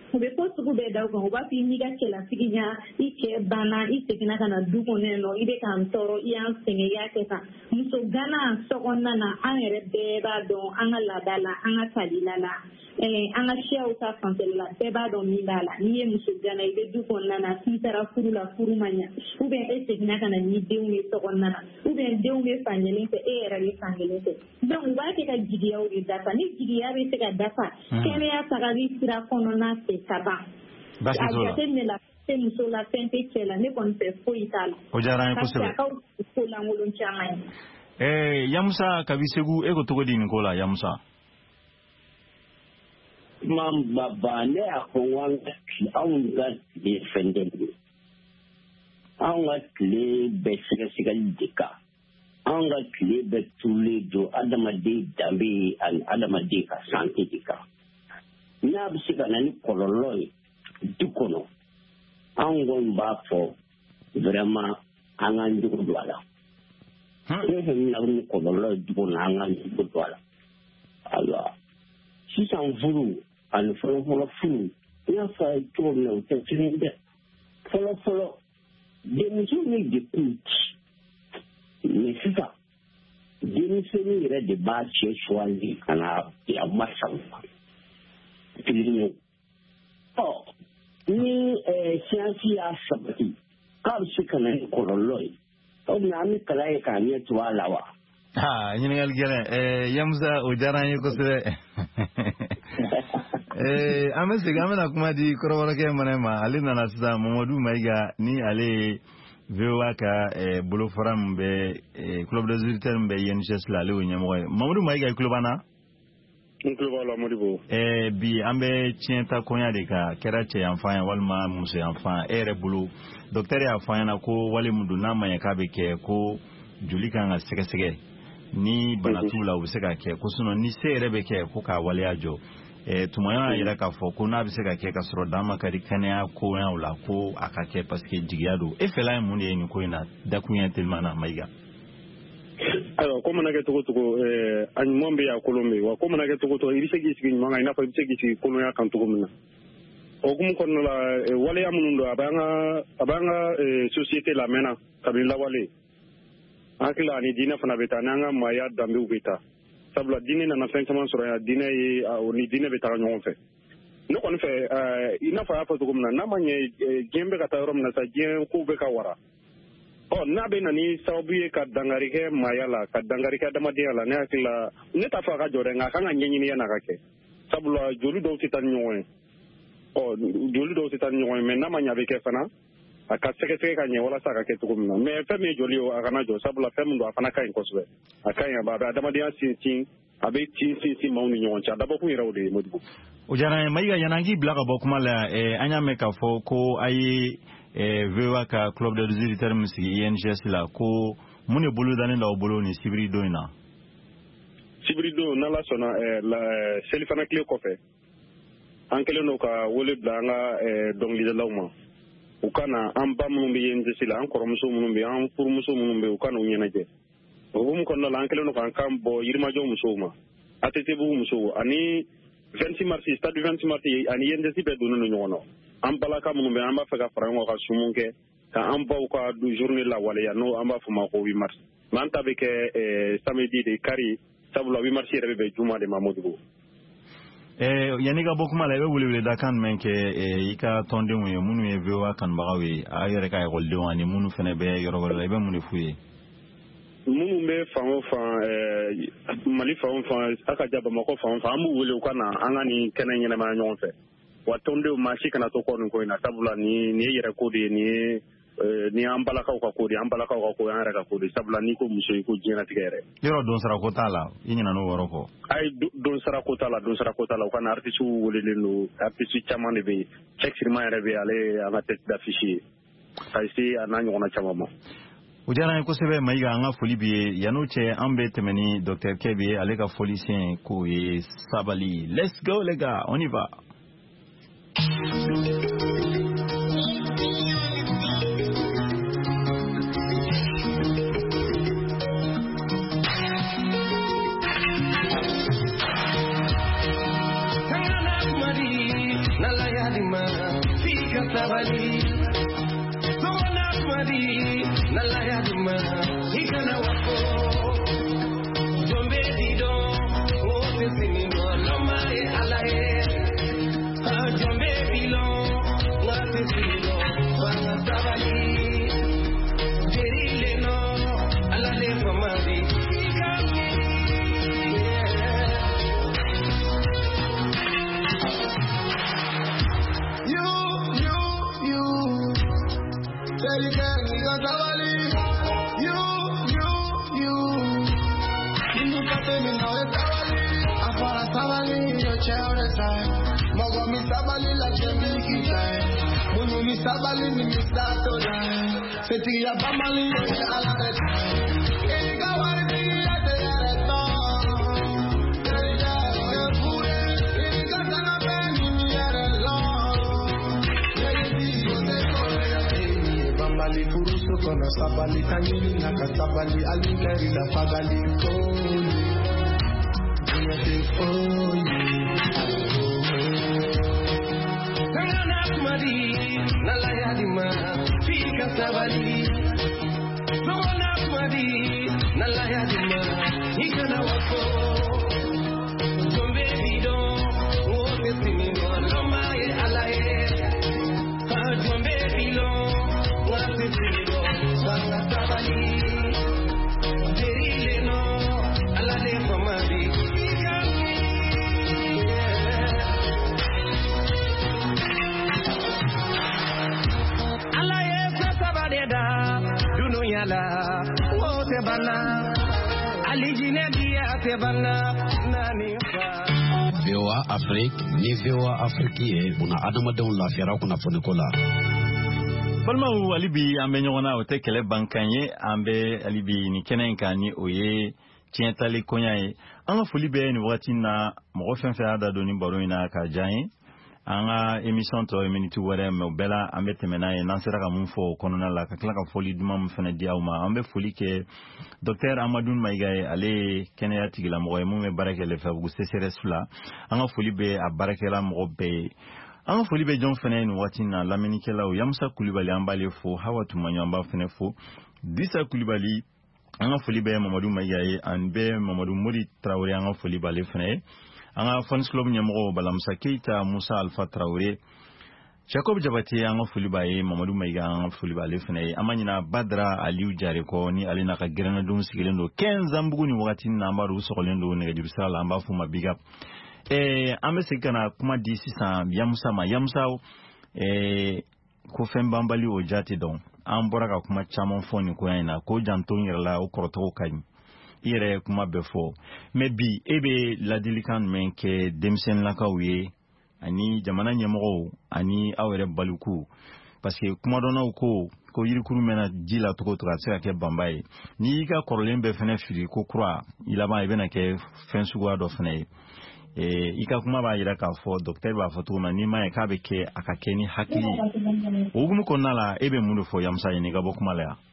u bɛ ko sugu bɛɛ da u kan u b'a fɔ i n'i ka cɛlasigi ɲa i cɛ banna i seginna ka na du kɔnɔ yen nɔ i bɛ k'an tɔɔrɔ i y'an sɛgɛn i y'a kɛ tan muso gana so kɔnɔna na an yɛrɛ bɛɛ b'a dɔn an ka laada la an ka tabiya la an ka siyaw ta fanfɛla la bɛɛ b'a dɔn min b'a la n'i ye muso gana i bɛ du kɔnɔna na k'i taara furu la furu ma ɲa ou bien e seginna ka na n'i denw ye so kɔnɔna na ou bien denw bɛ fankelen fɛ e yɛrɛ bɛ fankelen fɛ donc u b'a kɛ ka jigiyaw de dafa ni jigiya bɛ se ka dafa kɛnɛya tagali sira kɔnɔna fɛ ka ban a jateminɛ la fɛn muso la fɛn tɛ cɛ la ne kɔni fɛ foyi t'a la o diyara n ye kosɛbɛ parce que a ka ko lankolon caman ye ɛɛ Yamusa kabi Segu e ko cogo di nin ko la Yamusa man baba ne a ko an ka tile fɛn tɛ bolo an ka tile bɛ sɛgɛsɛgɛli de kan an ka tile bɛ turulen don adamaden danbe ani adamaden ka santé de kan n'a bɛ se ka na ni kɔlɔlɔ ye du kɔnɔ an kɔni b'a fɔ vraiment an k'an jogo don a la fɛn fɛn min na ni kɔlɔlɔ ye du kɔnɔ an k'an jogo don a la ayiwa sisan furu ani fɔlɔfɔlɔ furu i y'a fɔ a ye cogo min na o tɛ kelen dɛ fɔlɔfɔlɔ denmuso ni de kun ci mais sisan denmisɛnnin yɛrɛ de b'a cɛ choisi ka na a masaw ma ɔ ni siyansi y'a sabati k'a bɛ se ka na ni kɔlɔlɔ ye o bɛna an bɛ kalan ye k'a ɲɛ to a la wa. haa ɲininkali gɛlɛn Yamusa o diyara an ye kosɛbɛ an bɛ segin an bɛna kuma di kɔrɔbɔrɔkɛ mana ma ale nana sisan Mamadu Mayiga ni ale ye V O A ka bolofara min bɛ club des auditeurs min bɛ I N G S la ale y'o ɲɛmɔgɔ ye Mamadu Mayiga i tulo b'an na. n tulo b'a la Modibo. bi an bɛ tiɲɛta koɲa de kan kɛra cɛ yanfan ye walima muso yanfan e yɛrɛ bolo docteur y'a fɔ an ɲɛna ko wale min don n'a ma ɲɛ k'a bɛ kɛ ko joli kan ka sɛgɛsɛgɛ ni bana t'u la u bɛ se ka kɛ ko sinon ni se yɛrɛ bɛ kɛ ko k'a waleya jɔ tuma y'a jira k'a fɔ ko n'a bɛ se ka kɛ ka sɔrɔ d'a ma ka di kɛnɛya koɲaw la ko a ka kɛ parce que jigiya don e fɛla ye mun de ye nin ko in na dakun ye tellement na Mayiga. ayiwa ko mana kɛ cogo cogo a ɲuman bɛ yen a kolon bɛ yen wa ko mana kɛ cogo cogo i bɛ se k'i sigi ɲuman kan i n'a fɔ i bɛ se k'i sigi kolonya kan cogo min na o hukumu kɔnɔna la waleya minnu don a b'an ka a b'an ka société la mɛnna kabini lawale an hakili la ani diinɛ fana bɛ taa n'an ka maaya danbew bɛ taa sabula diinɛ nana fɛn caman sɔrɔ yan diinɛ ye o ni diinɛ bɛ taga ɲɔgɔn fɛ ne kɔni fɛ i n'a fɔ a y'a fɔ cogo min na n'a ma ɲɛ diɲɛ bɛ ka taa yɔrɔ min na sa diɲɛ kow bɛ ka wara ɔ n'a bɛ na ni sababu ye ka dangari kɛ maaya la ka dangari kɛ adamadenya la ne hakili la ne t'a fɔ a ka jɔ dɛ nka a kan ka ɲɛɲini yan'a ka kɛ sabula joli dɔw tɛ taa ni ɲɔgɔn ye ɔ joli dɔw tɛ taa ni ɲɔgɔn ye mɛ n'a ma ɲɛ a bɛ kɛ fana a ka sɛgɛsɛgɛ ka ɲɛ walasa a ka kɛ cogo min na mɛ fɛn min ye joli ye a kana jɔ sabula fɛn min don a fana ka ɲi kosɛbɛ a ka ɲi a bɛ adamadenya sinsin a bɛ tin sinsin maaw ni ɲɔgɔn cɛ a dabɔkun yɛrɛ o de ye Modibo. o diyara n ye Mayiga yanni an k'i bila ka bɔ kuma la an y'a mɛn k'a fɔ ko a ye V O A ka club des auditeurs min sigi I N G S la ko mun de bolo dannen d'aw bolo nin sibiri don in na. sibiri don n'Ala sɔnna selifana tile kɔfɛ an kɛlen don ka wele bila an ka dɔnkilidalaw ma u ka na an ba minnu bɛ I N G S la an kɔrɔmuso minnu bɛ yen an furumuso minnu bɛ yen u ka n'u ɲɛnajɛ o hukumu kɔnɔna la an kɛlen don k'an kan bɔ Yirimajɔ musow ma A T T bugu musow ani vingt-six mars stade vingt-six mars ani I N G S bɛɛ donnen don ɲɔgɔn na an balaka minnu bɛ an b'a fɛ ka fara ɲɔgɔn kan ka sumun kɛ ka an baw ka journée lawaleya n'o an b'a fɔ ma ko huit mars mais an ta bɛ kɛ samedi de kari sabula huit mars yɛrɛ bɛ bɛn juma de ma Modibo. yanni ka bɔ kuma la i bɛ weleweleda kan jumɛn kɛ i ka tɔndenw ye minnu ye V O A kanubagaw ye a yɛrɛ ka ekɔlidenw ani minnu fana bɛ yɔrɔ wɛrɛ la i bɛ mun de f'u ye. minnu bɛ fan o fan Mali fan o fan a ka ja Bamakɔ fan o fan an b'u wele u ka na an ka nin kɛnɛ ɲɛnamaya ɲɔgɔn fɛ wa tɔndenw maa si kana to kɔ nin ko in na sabula nin ye yɛrɛ ko de ye nin ye ni an balakaw ka ko de an balakaw ka ko an yɛrɛ ka ko de sabula n'i ko muso i ko diɲɛlatigɛ yɛrɛ. yɔrɔ don sara ko t'a la i ɲinɛ n'o yɔrɔ kɔ. ayi don sara ko t'a la don sara ko t'a la u ka na artiste welelen don artiste caman de bɛ yen Cɛk Siriman yɛrɛ bɛ yen ale ye an ka tête d'affiche ye ka se a n'a ɲɔgɔnna caman ma. o diyara n ye kosɛbɛ Mayiga an ka foli b'i ye yan'o cɛ an bɛ tɛmɛ ni docteur Kɛ bɛ ye ale ka foli sen k'o ye sabali let's go les gars on y va. sabali so na mari na la ya duma ikana wako jombe dido o te sinino no mai alae jombe bilo na te sinino banga sabali jerile no alale famadi ikami you you you Teddy Gang, you got sabali you you you you got me now sabali afara sabali yo chere sai mogo mi sabali la jembe kitai munu mi sabali ni mi stato dai seti ya bamali yo ala de e ga wari bi ya de reto Teddy Gang yo pure e ga sana be ni mi era lo Teddy yo de kore ya e bambali furuso kono sabali tanyini naka sabali alineri la fagali ko V O A Afrique ni V O A Afrique ye una adamadenw lafiyara kunnafoni ko la. Balimaw alibi an bɛ ɲɔgɔn na o tɛ kɛlɛ bankan ye an bɛ alibi ni kɛnɛ in kan ni o ye tiɲɛtali koɲa ye an ka foli bɛ nin wagati na mɔgɔ fɛn fɛn y'a da don ni baro in na ka diya ye an ka émission tɔ ye miniti wɛrɛ mais o bɛɛ la an bɛ tɛmɛ n'a ye n'an sera ka mun fɔ o kɔnɔna la ka tila ka foli duman min fana di aw ma an bɛ foli kɛ docteur Amadou Mayiga ye ale ye kɛnɛya tigilamɔgɔ ye mun bɛ baara kɛ Lefebvre C C R S la an ka foli bɛ a baarakɛla mɔgɔ bɛɛ ye an ka foli bɛ jɔn fana ye nin waati in na lamɛnnikɛlaw Yamusa Kulibali an b'ale fo Hawa Tumaɲɔ an b'a fana fo Disa Kulibali an ka foli bɛ Mamadou Mayiga ye an bɛ Mamadou Modi Traoré an ka foli b'ale fana ye an ka Fans Club ɲɛmɔgɔ Balamusa Keita Musa Alpha Traoré Jacob Jabate an ka foli b'a ye Mamadou Mayiga an ka foli b'ale fana ye an ma ɲina Badra Aliou Jare kɔ ni ale n'a ka gɛrɛnɛdenw sigilen don quinze Zanbugu ni wagati in na an b'a dɔn u sɔgɔlen don nɛgɛjuru sira la an b'a f'u ma big up eh an bɛ segin ka na kuma di sisan Yamusa ma Yamusa eh ko fɛn banbali o jate dɔn an bɔra ka kuma caman fɔ nin koya in na ko janto n yɛrɛ la o kɔrɔtɔgɔ ka ɲi i yɛrɛ kuma bɛɛ fɔ mais bi e bɛ ladilikan jumɛn kɛ denmisɛnninlakaw ye ani jamana ɲɛmɔgɔw ani aw yɛrɛ balikuw parce que kumadɔnnaw ko ko yirikuru mɛna ji la cogo cogo a bɛ se ka kɛ banba ye n'i y'i ka kɔrɔlen bɛɛ fɛnɛ fili ko kura i laban i bɛna kɛ fɛn suguya dɔ fɛnɛ ye i ka kuma b'a jira k'a fɔ docteur b'a fɔ cogo min na n'i ma ye k'a bɛ kɛ a ka kɛ ni hakili ye o hukumu kɔnɔna la e bɛ mun de fɔ Yamusa ye n'i ka bɔ kuma la yan.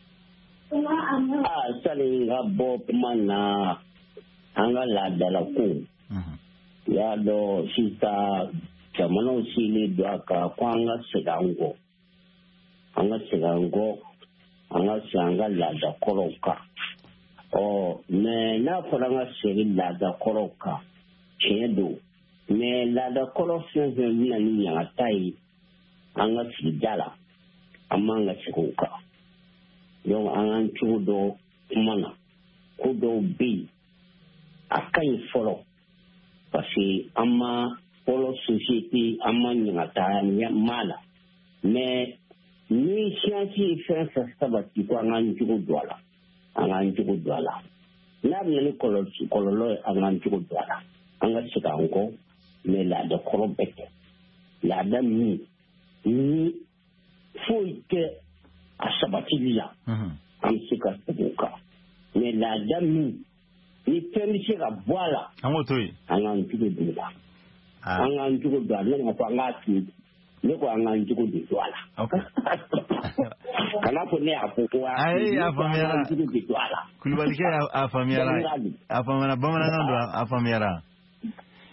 Ah, sani ka bɔ kuma na an ka laadala ko y'a dɔn sisan jamanaw sigilen don a kan ko an ka segin an kɔ an ka segin an kɔ an ka segin an ka laada kɔrɔw kan ɔ mais n'a fɔra an ka segin laada kɔrɔw kan tiɲɛ don mais laada kɔrɔ fɛn fɛn bɛna ni ɲagata ye an ka sigida la an m'an ka segin o kan donc an k'an cogo dɔ kuma na ko dɔw bɛ yen a ka ɲi fɔlɔ parce que an ma fɔlɔ société an ma ɲagata maa la mais ni siyansi ye fɛn fɛn sabati ko an k'an cogo don a la an k'an cogo don a la n'a bɛ na ni kɔlɔlɔ ye an k'an cogo don a la an ka segin an kɔ mais laada kɔrɔ bɛɛ tɛ laada min ni foyi tɛ a sabatili la an bɛ se ka segin o kan mais laada min ni fɛn bɛ se ka bɔ a la an k'o to yen an k'an cogo don a la an k'an cogo don a la ne ma fɔ an k'a to yen ne ko an k'an cogo de don a la kana fɔ ne y'a fɔ ko ayi a faamuyara Kulubalikɛ a faamuyara a faamuyara bamanankan don a faamuyara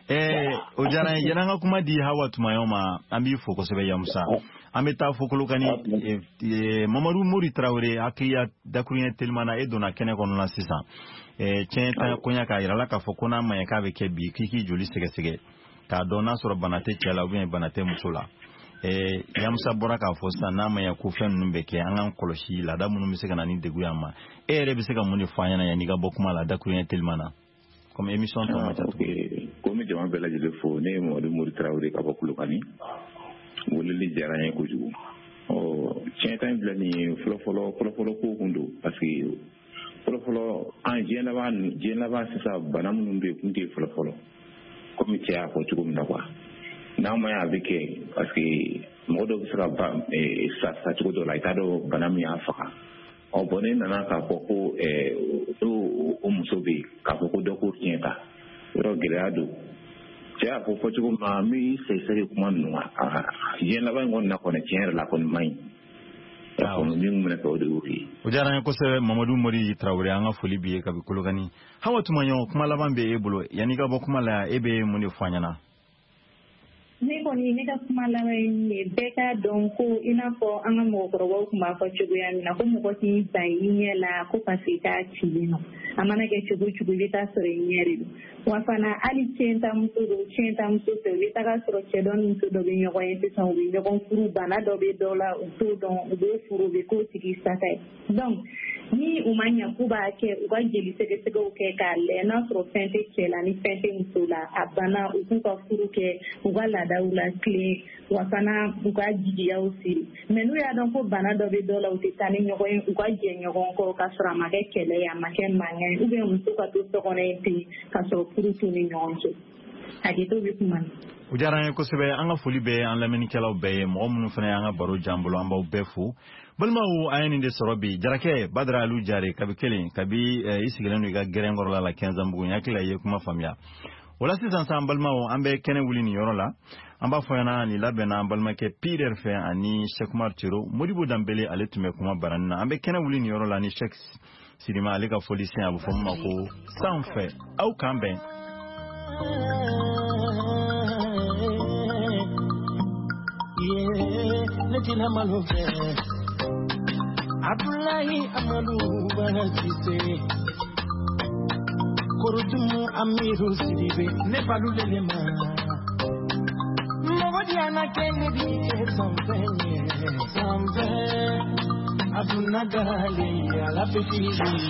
eh o jara yana nga kuma di hawa tumayoma ambi fo ko sebe yamusa ameta fo ko lokani eh Mamadou Mori Traoré akiya dakurine telmana e dona kene kono na sisa eh chenta konya ka irala ka fo kona ma ka be kebi kiki joli sege sege ka dona soro banate chela bien banate musula eh yamusa bora ka fo sana ma ya ku fen numbe ke angan koloshi la da munu misega na ni degu yama e re bisega muni fanya na ya ni ga bokuma la dakurine telmana comme émission to ma tatu comme jama bela jele fo ne mo de Mori Traoré ka bokulu kani woleli jaranye ko ju o chenta blani folo folo folo folo ko hundo parce que folo folo en jena ban jena ba sisa banam numbe kunti folo folo comme tia ko ju na kwa na ma ya beke parce que modo sera ba e sa sa ju do la itado banam ya faka o bonen na ka ko e o o musobe ka ko do ko tienta ro grado tia ko fo ju ma mi se se ko man no a jena ba ngon na ko ne tiera la ko mai ya ko mi mun ko do wi o jara ko se Mamadou Mori Traoré anga foli biye ka bi kulugani hawa tumanyo kuma laban be ebulo yani ga bo kuma la ebe muni fanyana ne kɔni ne ka kuma laban ye bɛɛ ka dɔn ko i n'a fɔ an ka mɔgɔkɔrɔbaw tun b'a fɔ cogoya min na ko mɔgɔ t'i ban i ɲɛ la ko parce que i t'a cilen nɔ a mana kɛ cogo cogo i bɛ taa sɔrɔ i ɲɛ de don wa fana hali cɛntamuso don cɛntamuso fɛ u bɛ taga sɔrɔ cɛ dɔ ni muso dɔ bɛ ɲɔgɔn ye sisan u bɛ ɲɔgɔn furu bana dɔ bɛ dɔ la u t'o dɔn u bɛ furu u bɛ k'o tigi sata ye donc ni u ma ɲɛ k'u b'a kɛ u ka jeli sɛgɛsɛgɛw kɛ k'a lajɛ n'a sɔrɔ fɛn tɛ cɛ la ni fɛn tɛ muso la a banna u k'u ka furu kɛ u ka laadaw la tilen wa fana u ka jigiyaw siri mais n'u y'a dɔn ko bana dɔ bɛ dɔ la u tɛ taa ni ɲɔgɔn ye u ka jɛ ɲɔgɔn kɔ k'a sɔrɔ a ma kɛ kɛlɛ ye a ma kɛ mankan ye ou bien muso ka to so kɔnɔ yen ten k'a sɔrɔ furu t'u ni ɲɔgɔn cɛ hakɛto bɛ kuma na. o diyara an ye kosɛbɛ an ka foli bɛ an lamɛnnikɛlaw bɛɛ ye mɔgɔ minnu fana y'an ka baro jan bolo an b'aw bɛɛ fo balimaw a ye nin de sɔrɔ bi jarakɛ Badara Alu Jare kabi kelen kabi i sigilen don i ka gɛrɛnkɔrɔ la Kɛnzanbugu n hakili la i ye kuma faamuya o la sisan sa an balimaw an bɛ kɛnɛ wuli nin yɔrɔ la an b'a fɔ ɲɛna nin labɛnna an balimakɛ Pierre fɛ ani Cheikh Umar Tiro Modibo Danbele ale tun bɛ kuma barani na an bɛ kɛnɛ wuli nin yɔrɔ la ni Cheikh Sidima ale ka foli sen a bɛ fɔ min ma ko sanfɛ aw kan bɛn. Letina Manufe Abdullahi Amadou Banasise Korudumu Amiru Sidibe Nepalu Lelema Mawadiana Kennedy Sampe Sampe Abunagali Alapeti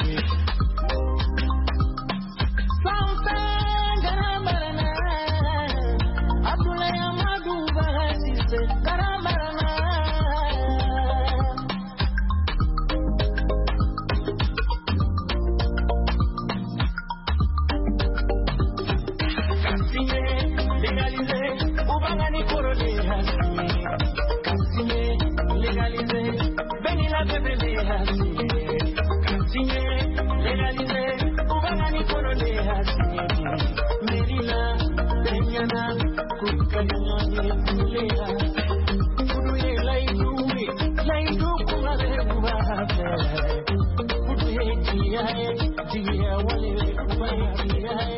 Sampe Garamarana Abdullahi Amadou Banasise Garamarana Legalize, ubangani korone hasi